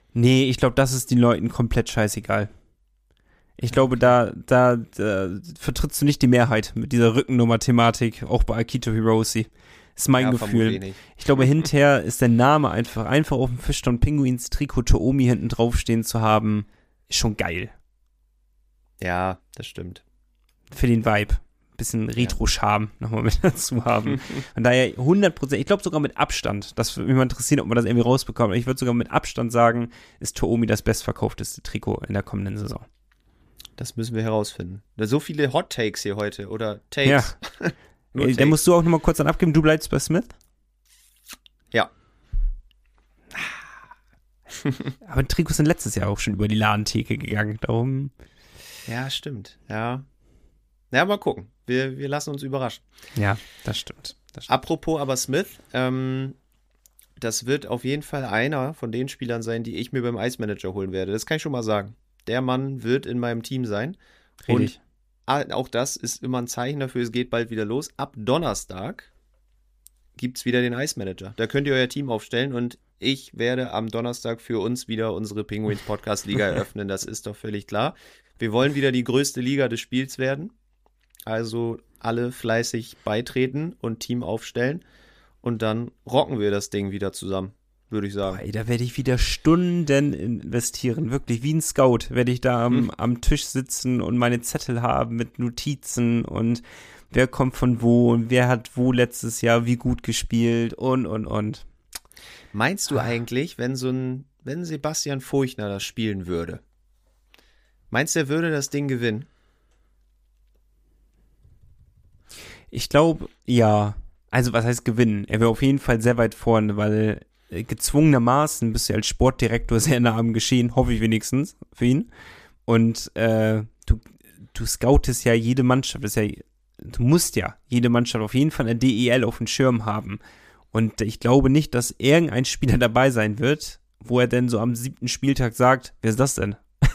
Nee, ich glaube, das ist den Leuten komplett scheißegal. Ich glaube, da vertrittst du nicht die Mehrheit mit dieser Rückennummer-Thematik, auch bei Akito Hirose. Ist mein Gefühl. Ich glaube, hinterher ist der Name einfach auf dem Fischtown Pinguins Trikot Toomi hinten draufstehen zu haben, ist schon geil. Ja, das stimmt. Für den Vibe. Bisschen Retro-Charme nochmal mit dazu haben. Von daher 100%, ich glaube sogar mit Abstand, das würde mich mal interessieren, ob man das irgendwie rausbekommt, aber ich würde sogar mit Abstand sagen, ist Toomi das bestverkaufteste Trikot in der kommenden Saison. Das müssen wir herausfinden. So viele Hot Takes hier heute, oder Takes. Ja. Da musst du auch nochmal kurz dann abgeben, du bleibst bei Smith? Ja. Aber Trikots sind letztes Jahr auch schon über die Ladentheke gegangen, darum. Ja, stimmt, ja. Ja, mal gucken. Wir lassen uns überraschen. Ja, das stimmt. Apropos aber Smith, das wird auf jeden Fall einer von den Spielern sein, die ich mir beim Ice Manager holen werde. Das kann ich schon mal sagen. Der Mann wird in meinem Team sein. Richtig. Und auch das ist immer ein Zeichen dafür, es geht bald wieder los. Ab Donnerstag gibt es wieder den Ice Manager. Da könnt ihr euer Team aufstellen und ich werde am Donnerstag für uns wieder unsere Penguins Podcast Liga eröffnen. Das ist doch völlig klar. Wir wollen wieder die größte Liga des Spiels werden. Also alle fleißig beitreten und Team aufstellen und dann rocken wir das Ding wieder zusammen, würde ich sagen. Boah, da werde ich wieder Stunden investieren, wirklich wie ein Scout werde ich da am Tisch sitzen und meine Zettel haben mit Notizen und wer kommt von wo und wer hat wo letztes Jahr wie gut gespielt und. Meinst du eigentlich, wenn Sebastian Furchner das spielen würde, meinst du, er würde das Ding gewinnen? Ich glaube, ja. Also, was heißt gewinnen? Er wäre auf jeden Fall sehr weit vorne, weil gezwungenermaßen bist du als Sportdirektor sehr nah am Geschehen, hoffe ich wenigstens für ihn. Und du scoutest ja jede Mannschaft, du musst ja jede Mannschaft auf jeden Fall in der DEL auf dem Schirm haben. Und ich glaube nicht, dass irgendein Spieler dabei sein wird, wo er denn so am 7. Spieltag sagt, wer ist das denn?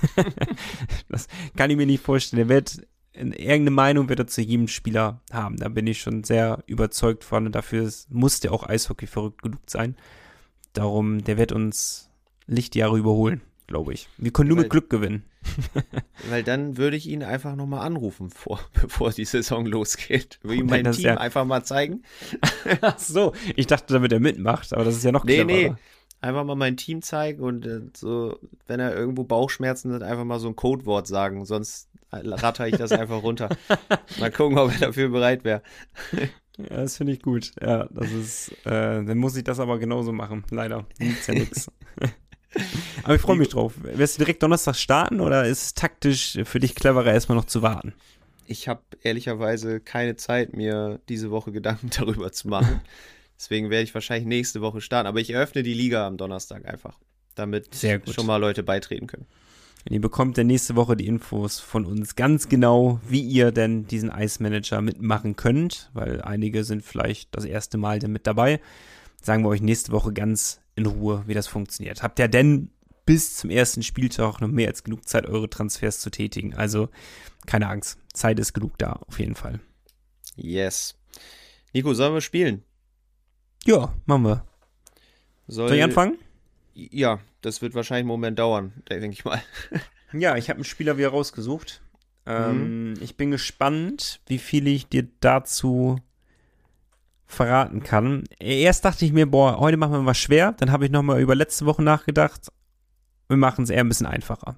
Das kann ich mir nicht vorstellen. Irgendeine Meinung wird er zu jedem Spieler haben. Da bin ich schon sehr überzeugt von. Und dafür muss der auch Eishockey verrückt genug sein. Darum, der wird uns Lichtjahre überholen, glaube ich. Wir können nur mit Glück gewinnen. Weil dann würde ich ihn einfach nochmal anrufen, bevor die Saison losgeht. Würde ihm mein Team einfach mal zeigen. Ach so, ich dachte, damit er mitmacht, aber das ist ja noch cleverer. Nee. Einfach mal mein Team zeigen und so, wenn er irgendwo Bauchschmerzen hat, einfach mal so ein Codewort sagen, sonst ratter ich das einfach runter. Mal gucken, ob er dafür bereit wäre. Ja, das finde ich gut. Ja, das ist, dann muss ich das aber genauso machen, leider. Nützt ja nix. Aber ich freue mich drauf. Wirst du direkt Donnerstag starten oder ist es taktisch für dich cleverer, erstmal noch zu warten? Ich habe ehrlicherweise keine Zeit, mir diese Woche Gedanken darüber zu machen. Deswegen werde ich wahrscheinlich nächste Woche starten. Aber ich eröffne die Liga am Donnerstag einfach, damit schon mal Leute beitreten können. Ihr bekommt dann nächste Woche die Infos von uns ganz genau, wie ihr denn diesen Ice Manager mitmachen könnt, weil einige sind vielleicht das erste Mal dann mit dabei. Sagen wir euch nächste Woche ganz in Ruhe, wie das funktioniert. Habt ihr denn bis zum ersten Spieltag noch mehr als genug Zeit, eure Transfers zu tätigen? Also keine Angst, Zeit ist genug da, auf jeden Fall. Yes. Nico, sollen wir spielen? Ja, machen wir. Soll ich anfangen? Ja, das wird wahrscheinlich einen Moment dauern, denke ich mal. Ja, ich habe einen Spieler wieder rausgesucht. Ich bin gespannt, wie viel ich dir dazu verraten kann. Erst dachte ich mir, heute machen wir mal schwer. Dann habe ich nochmal über letzte Woche nachgedacht. Wir machen es eher ein bisschen einfacher.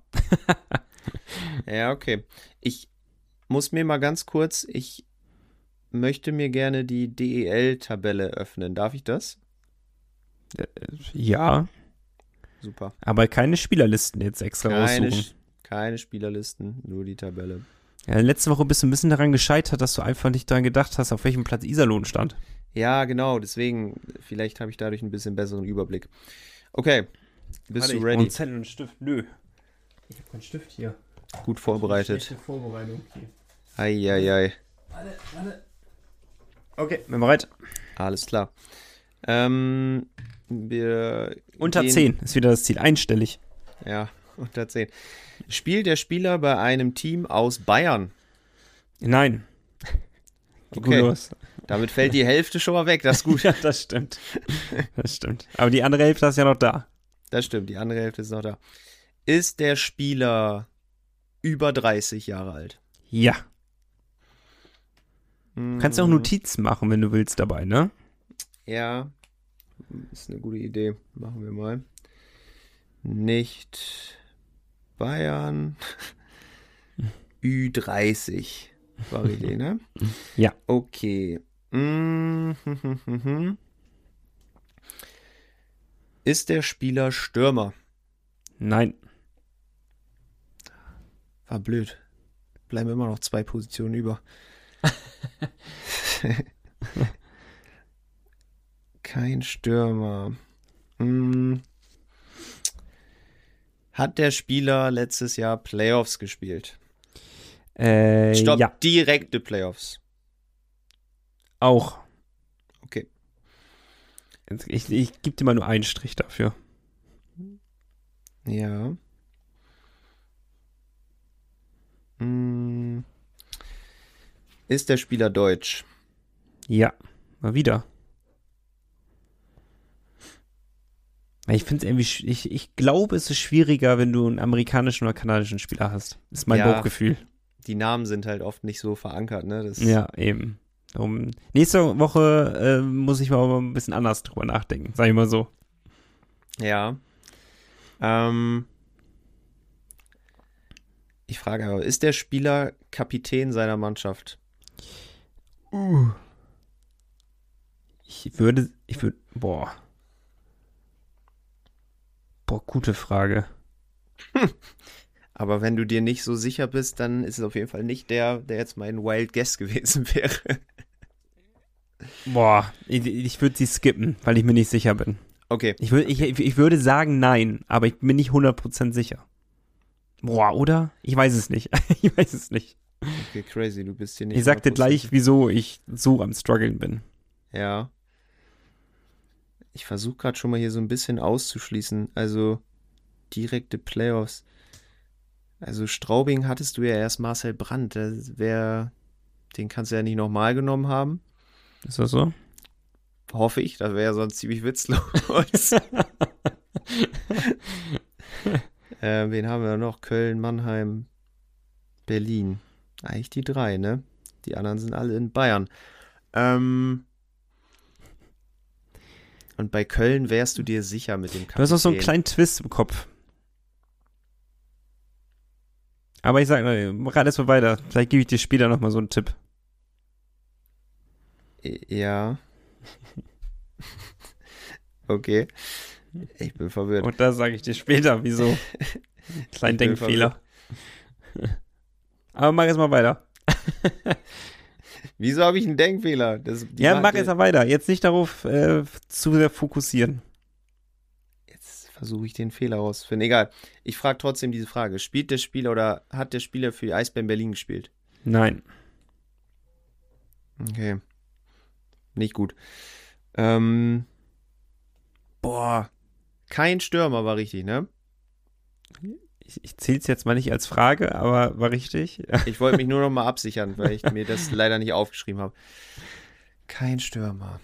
Ja, okay. Ich muss mir mal ganz kurz, ich möchte mir gerne die DEL-Tabelle öffnen. Darf ich das? Ja. Super. Aber keine Spielerlisten jetzt extra raussuchen. Keine Spielerlisten, nur die Tabelle. Ja, letzte Woche bist du ein bisschen daran gescheitert, dass du einfach nicht daran gedacht hast, auf welchem Platz Iserlohn stand. Ja, genau. Deswegen, vielleicht habe ich dadurch ein bisschen besseren Überblick. Okay. Bist du ready? Und Zettel und Stift? Nö. Ich habe keinen Stift hier. Gut vorbereitet. Schlechte Vorbereitung hier. Eieiei. Warte. Okay, bin bereit. Alles klar. Unter 10 ist wieder das Ziel, einstellig. Ja, unter 10. Spielt der Spieler bei einem Team aus Bayern? Nein. Okay. Gut los. Damit fällt die Hälfte schon mal weg, das ist gut. Ja, das stimmt. Das stimmt. Aber die andere Hälfte ist ja noch da. Das stimmt, die andere Hälfte ist noch da. Ist der Spieler über 30 Jahre alt? Ja. Kannst auch Notizen machen, wenn du willst, dabei, ne? Ja, ist eine gute Idee. Machen wir mal. Nicht Bayern. Ü30 war die Idee, ne? Ja. Okay. Ist der Spieler Stürmer? Nein. War blöd. Bleiben immer noch 2 Positionen über. Kein Stürmer. Hat der Spieler letztes Jahr Playoffs gespielt? Stopp, Ja, direkte Playoffs. auch. Okay. Ich gebe dir mal nur einen Strich dafür. Ja. Ist der Spieler deutsch? Ja, mal wieder. Ich finde es irgendwie, ich glaube, es ist schwieriger, wenn du einen amerikanischen oder kanadischen Spieler hast. Ist mein Ja. Bauchgefühl. Die Namen sind halt oft nicht so verankert, ne? Das, Ja, eben. Nächste Woche muss ich mal aber ein bisschen anders drüber nachdenken, sag ich mal so. Ja. Ich frage aber, ist der Spieler Kapitän seiner Mannschaft? Boah, gute Frage. Aber wenn du dir nicht so sicher bist, dann ist es auf jeden Fall nicht der jetzt mein Wild Guess gewesen wäre. Boah, ich würde sie skippen, weil ich mir nicht sicher bin. Okay. Ich würde sagen nein, aber ich bin nicht 100% sicher. Boah, oder? Ich weiß es nicht. Ich weiß es nicht. Okay, crazy, du bist hier nicht. Ich sag dir 100% gleich, wieso ich so am struggeln bin. Ja. Ich versuche gerade schon mal hier so ein bisschen auszuschließen. Also direkte Playoffs. Also Straubing hattest du ja erst Marcel Brandt. Den kannst du ja nicht nochmal genommen haben. Ist das so? Hoffe ich. Das wäre ja sonst ziemlich witzlos. Wen haben wir noch? Köln, Mannheim, Berlin. Eigentlich die 3, ne? Die anderen sind alle in Bayern. Und bei Köln wärst du dir sicher mit dem Kapitän. Du hast auch so einen kleinen Twist im Kopf. Aber ich sag, rat erstmal weiter. Vielleicht gebe ich dir später nochmal so einen Tipp. Ja. Okay. Ich bin verwirrt. Und da sage ich dir später, wieso. Kleinen Ich bin Denkfehler. Aber mach jetzt mal weiter. Wieso habe ich einen Denkfehler? Mach jetzt mal weiter. Jetzt nicht darauf zu sehr fokussieren. Jetzt versuche ich den Fehler rauszufinden. Egal. Ich frage trotzdem diese Frage. Spielt der Spieler oder hat der Spieler für die Eisbären Berlin gespielt? Nein. Okay. Nicht gut. Kein Stürmer war richtig, ne? Ich zähle es jetzt mal nicht als Frage, aber war richtig. Ich wollte mich nur noch mal absichern, weil ich mir das leider nicht aufgeschrieben habe. Kein Stürmer.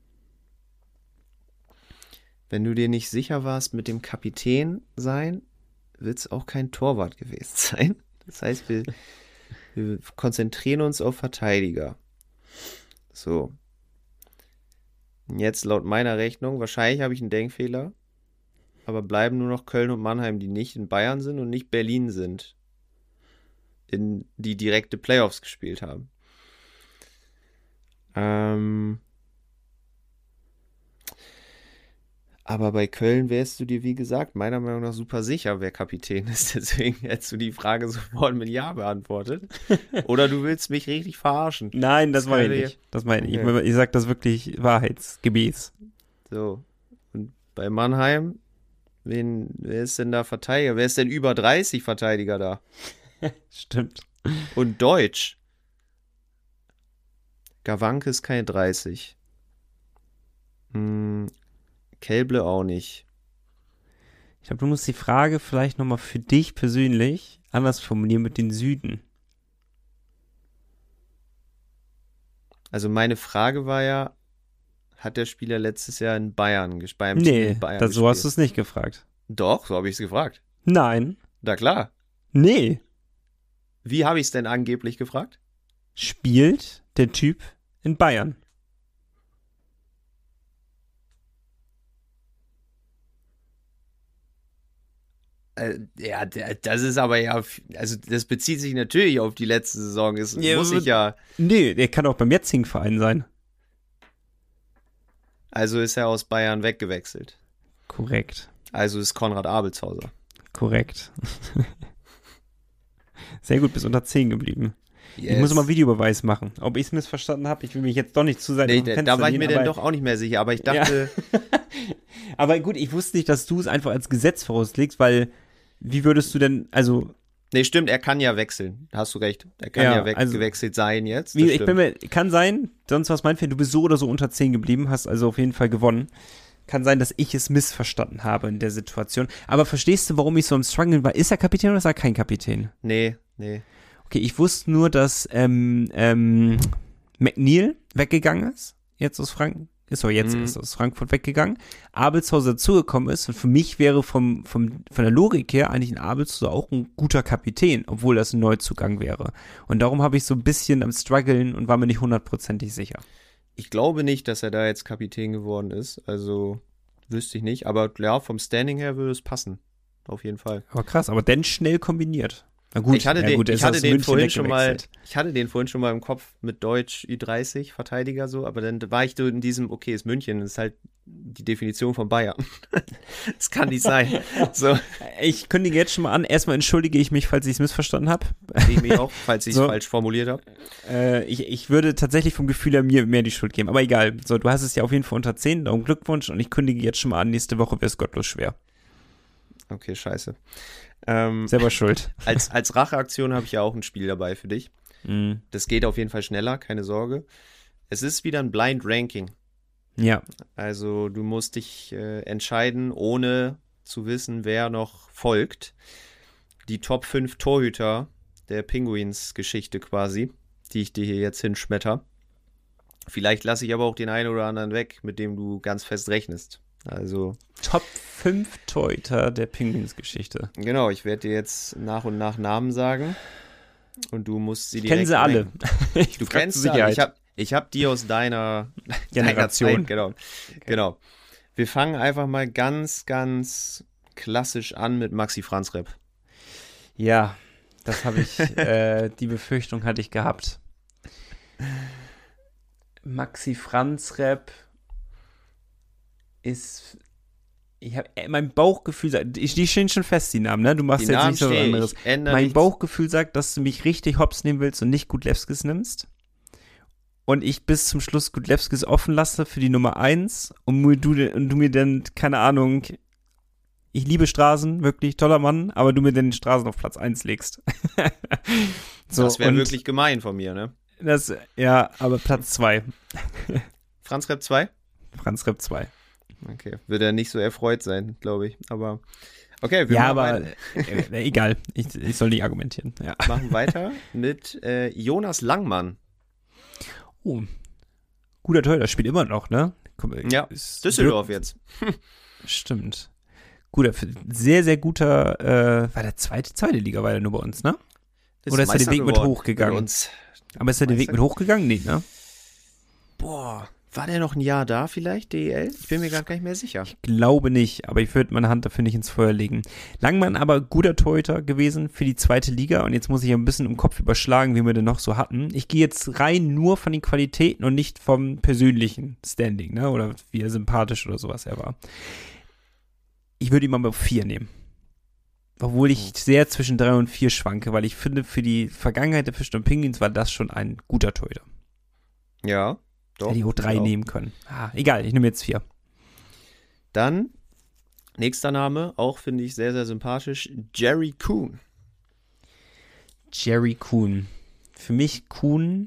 Wenn du dir nicht sicher warst mit dem Kapitän sein, wird es auch kein Torwart gewesen sein. Das heißt, wir konzentrieren uns auf Verteidiger. So. Jetzt laut meiner Rechnung, wahrscheinlich habe ich einen Denkfehler, aber bleiben nur noch Köln und Mannheim, die nicht in Bayern sind und nicht Berlin sind, die direkte Playoffs gespielt haben. Aber bei Köln wärst du dir, wie gesagt, meiner Meinung nach super sicher, wer Kapitän ist. Deswegen hättest du die Frage sofort mit Ja beantwortet. Oder du willst mich richtig verarschen. Nein, das meine könnte ich nicht. Das meine ich. Okay. Ich sage das wirklich wahrheitsgemäß. So. Und bei Mannheim, wer ist denn da Verteidiger? Wer ist denn über 30 Verteidiger da? Stimmt. Und Deutsch. Gawanke ist keine 30. Kelble auch nicht. Ich glaube, du musst die Frage vielleicht nochmal für dich persönlich anders formulieren mit den Süden. Also meine Frage war ja, hat der Spieler letztes Jahr in Bayern gespielt? Nee, so hast du es nicht gefragt. Doch, so habe ich es gefragt. Nein. Na klar. Nee. Wie habe ich es denn angeblich gefragt? Spielt der Typ in Bayern? Ja, das ist aber ja, also das bezieht sich natürlich auf die letzte Saison. Es muss ich ja. Nee, der kann auch beim jetzigen Verein sein. Also ist er aus Bayern weggewechselt. Korrekt. Also ist Konrad Abelshauser. Korrekt. Sehr gut, bis unter 10 geblieben. Yes. Ich muss mal Videobeweis machen. Ob ich es missverstanden habe, ich will mich jetzt doch nicht zu sehr Nee, da war ich mir dann doch auch nicht mehr sicher, aber ich dachte. Ja. Aber gut, ich wusste nicht, dass du es einfach als Gesetz vorauslegst, weil wie würdest du denn, also. Nee, stimmt, er kann ja wechseln. Hast du recht. Er kann ja gewechselt sein jetzt. Ich bin mir, kann sein, sonst was mein Fan, du bist so oder so unter 10 geblieben, hast also auf jeden Fall gewonnen. Kann sein, dass ich es missverstanden habe in der Situation. Aber verstehst du, warum ich so am Struggeln war? Ist er Kapitän oder ist er kein Kapitän? Nee. Okay, ich wusste nur, dass McNeil weggegangen ist, jetzt aus Frankfurt. Ist aus Frankfurt weggegangen. Abelshauser dazugekommen ist und für mich wäre von der Logik her eigentlich ein Abelshauser auch ein guter Kapitän, obwohl das ein Neuzugang wäre. Und darum habe ich so ein bisschen am Struggeln und war mir nicht 100% sicher. Ich glaube nicht, dass er da jetzt Kapitän geworden ist. Also wüsste ich nicht. Aber ja, vom Standing her würde es passen. Auf jeden Fall. Aber krass, aber dann schnell kombiniert. Na gut, ich hatte den vorhin schon mal im Kopf mit Deutsch Ü30 Verteidiger so, aber dann war ich so in diesem, okay, ist München, das ist halt die Definition von Bayern. Das kann nicht sein. So. Ich kündige jetzt schon mal an, erstmal entschuldige ich mich, falls ich es missverstanden habe. Ich mich auch, falls ich es falsch formuliert habe. Ich würde tatsächlich vom Gefühl her mir mehr die Schuld geben, aber egal. So, du hast es ja auf jeden Fall unter 10, darum Glückwunsch und ich kündige jetzt schon mal an, nächste Woche wäre es gottlos schwer. Okay, scheiße. Selber schuld. Als Racheaktion habe ich ja auch ein Spiel dabei für dich. Das geht auf jeden Fall schneller, keine Sorge. Es ist wieder ein Blind Ranking. Ja. Also du musst dich entscheiden, ohne zu wissen, wer noch folgt. Die Top 5 Torhüter der Penguins-Geschichte quasi, die ich dir hier jetzt hinschmetter. Vielleicht lasse ich aber auch den einen oder anderen weg, mit dem du ganz fest rechnest. Also Top 5 Torhüter der Penguins-Geschichte. Genau, ich werde dir jetzt nach und nach Namen sagen und du musst sie direkt. Kennen sie alle. Du kennst sie alle. Ich hab die aus deiner Generation. Zeit, genau. Wir fangen einfach mal ganz, ganz klassisch an mit Maxi Franzreb. Ja, das habe ich, die Befürchtung hatte ich gehabt. Maxi Franzreb ist, mein Bauchgefühl sagt, die stehen schon fest, die Namen, ne? Du machst jetzt nicht so was anderes. Mein Bauchgefühl sagt, dass du mich richtig hops nehmen willst und nicht Gudlewskis nimmst. Und ich bis zum Schluss Gudlewskis offen lasse für die Nummer 1 und du mir dann, keine Ahnung, ich liebe Straßen, wirklich toller Mann, aber du mir dann den Straßen auf Platz 1 legst. So, das wäre wirklich gemein von mir, ne? Ja, aber Platz 2. Franzreb 2? Franzreb 2. Okay, wird er nicht so erfreut sein, glaube ich. Aber okay, wir machen weiter. Egal, ich soll nicht argumentieren. Ja. Machen weiter mit Jonas Langmann. Oh, guter Torhüter, spielt immer noch, ne? Ja, Düsseldorf jetzt. Stimmt. Guter, sehr, sehr guter, war der zweite Liga war der nur bei uns, ne? Oder ist er den Weg mit hochgegangen? Aber ist er den Weg mit hochgegangen? Nee, ne? Boah, war der noch ein Jahr da vielleicht, DEL? Ich bin mir gar nicht mehr sicher. Ich glaube nicht, aber ich würde meine Hand dafür nicht ins Feuer legen. Langmann aber guter Torhüter gewesen für die zweite Liga und jetzt muss ich ein bisschen im Kopf überschlagen, wie wir den noch so hatten. Ich gehe jetzt rein nur von den Qualitäten und nicht vom persönlichen Standing, ne? Oder wie er sympathisch oder sowas er war. Ich würde ihn mal auf 4 nehmen. Obwohl ich sehr zwischen 3 und 4 schwanke, weil ich finde, für die Vergangenheit der Fisch und Penguins war das schon ein guter Torhüter. Ja, doch. Hätte ich auch 3 nehmen können. Egal, ich nehme jetzt 4. Dann, nächster Name, auch finde ich sehr, sehr sympathisch, Jerry Kuhn. Jerry Kuhn. Für mich Kuhn,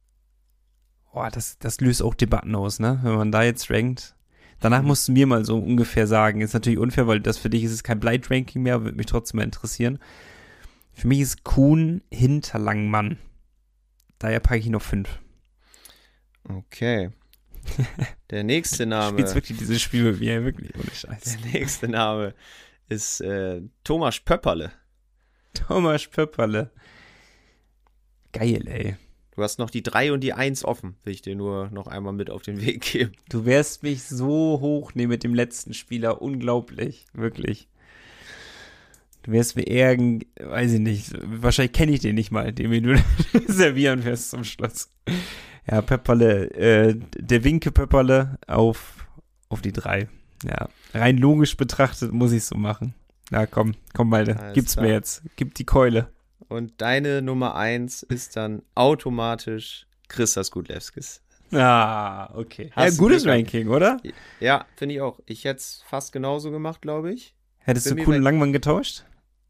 das löst auch Debatten aus, ne? Wenn man da jetzt rankt. Danach musst du mir mal so ungefähr sagen. Ist natürlich unfair, weil das für dich ist es kein Blind-Ranking mehr, würde mich trotzdem mal interessieren. Für mich ist Kuhn hinter Langmann. Daher packe ich noch 5. Okay. Der nächste Name. Du spielst wirklich dieses Spiel mit mir, wirklich ohne Scheiß. Der nächste Name ist Thomas Pöpperle. Thomas Pöpperle. Geil, ey. Du hast noch die 3 und die 1 offen, will ich dir nur noch einmal mit auf den Weg geben. Du wirst mich so hochnehmen mit dem letzten Spieler. Unglaublich. Wirklich. Du wirst mir weiß ich nicht, wahrscheinlich kenne ich den nicht mal, den wir nur servieren wirst zum Schluss. Ja, Pöpperle, der Winke Pöpperle auf die 3. Ja, rein logisch betrachtet muss ich es so machen. Na komm, Malte, gib's mir jetzt. Gib die Keule. Und deine Nummer 1 ist dann automatisch Christas Gudlewskis. Ah, okay. Ja, gutes Ranking, oder? Ja, finde ich auch. Ich hätte es fast genauso gemacht, glaube ich. Hättest du Kuhn und Langmann getauscht?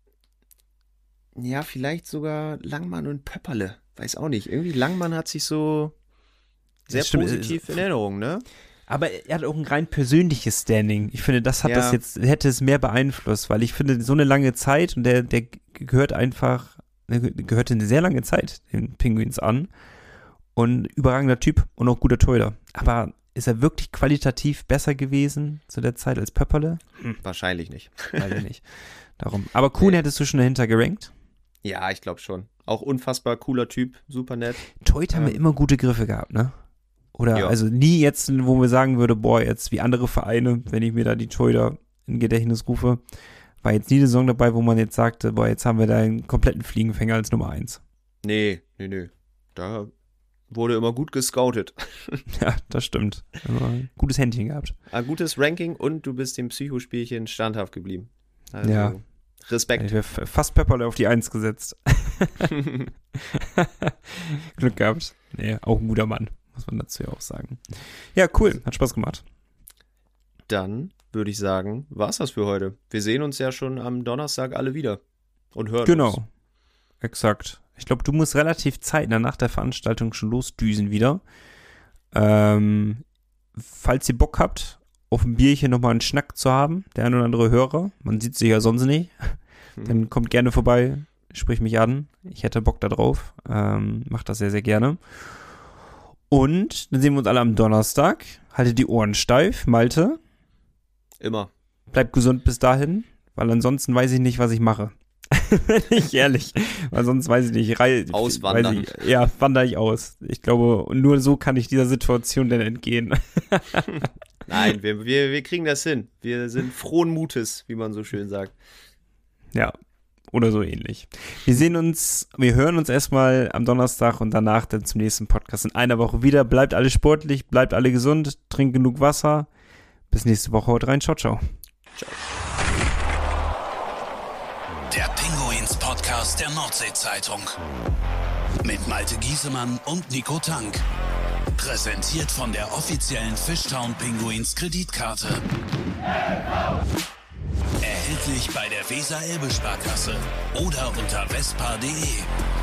Ja, vielleicht sogar Langmann und Pöpperle. Weiß auch nicht. Irgendwie Langmann hat sich so sehr positiv in Erinnerung, ne? Aber er hat auch ein rein persönliches Standing. Ich finde, das hätte es mehr beeinflusst, weil ich finde, so eine lange Zeit und der gehörte eine sehr lange Zeit den Penguins an und überragender Typ und auch guter Torhüter. Aber ist er wirklich qualitativ besser gewesen zu der Zeit als Pöpperle? Wahrscheinlich nicht. Weiß ich nicht. Darum. Aber Kuhn hättest du schon dahinter gerankt? Ja, ich glaube schon. Auch unfassbar cooler Typ, super nett. Torhüter haben wir immer gute Griffe gehabt, ne? Oder also nie jetzt, wo wir sagen würde, boah, jetzt wie andere Vereine, wenn ich mir da die Torhüter in Gedächtnis rufe, war jetzt nie eine Saison dabei, wo man jetzt sagte, boah, jetzt haben wir da einen kompletten Fliegenfänger als Nummer 1. Nee. Da wurde immer gut gescoutet. Ja, das stimmt. Also, gutes Händchen gehabt. Ein gutes Ranking und du bist dem Psychospielchen standhaft geblieben. Also, ja. Respekt. Ich wäre fast Pöpperle auf die 1 gesetzt. Glück gehabt. Nee, auch ein guter Mann, muss man dazu ja auch sagen. Ja, cool. Hat Spaß gemacht. Dann würde ich sagen, war's das für heute. Wir sehen uns ja schon am Donnerstag alle wieder und hören uns. Genau. Exakt. Ich glaube, du musst relativ zeitnah nach der Veranstaltung schon losdüsen wieder. Falls ihr Bock habt, auf ein Bierchen nochmal einen Schnack zu haben, der ein oder andere Hörer, man sieht sich ja sonst nicht, dann kommt gerne vorbei, sprich mich an. Ich hätte Bock da drauf. Macht das sehr, sehr gerne. Und dann sehen wir uns alle am Donnerstag. Haltet die Ohren steif. Malte. Immer. Bleibt gesund bis dahin, weil ansonsten weiß ich nicht, was ich mache. Bin ich ehrlich. Weil sonst weiß ich nicht. Auswandern. Wandere ich aus. Ich glaube, nur so kann ich dieser Situation denn entgehen. Nein, wir kriegen das hin. Wir sind frohen Mutes, wie man so schön sagt. Ja, oder so ähnlich. Wir hören uns erstmal am Donnerstag und danach dann zum nächsten Podcast in einer Woche wieder. Bleibt alle sportlich, bleibt alle gesund, trinkt genug Wasser. Bis nächste Woche. Haut rein. Ciao, ciao. Ciao. Der Pinguins-Podcast der Nordsee-Zeitung. Mit Malte Giesemann und Nico Tank. Präsentiert von der offiziellen Fishtown Pinguins Kreditkarte. Erhältlich bei der Weser-Elbe-Sparkasse oder unter vespa.de.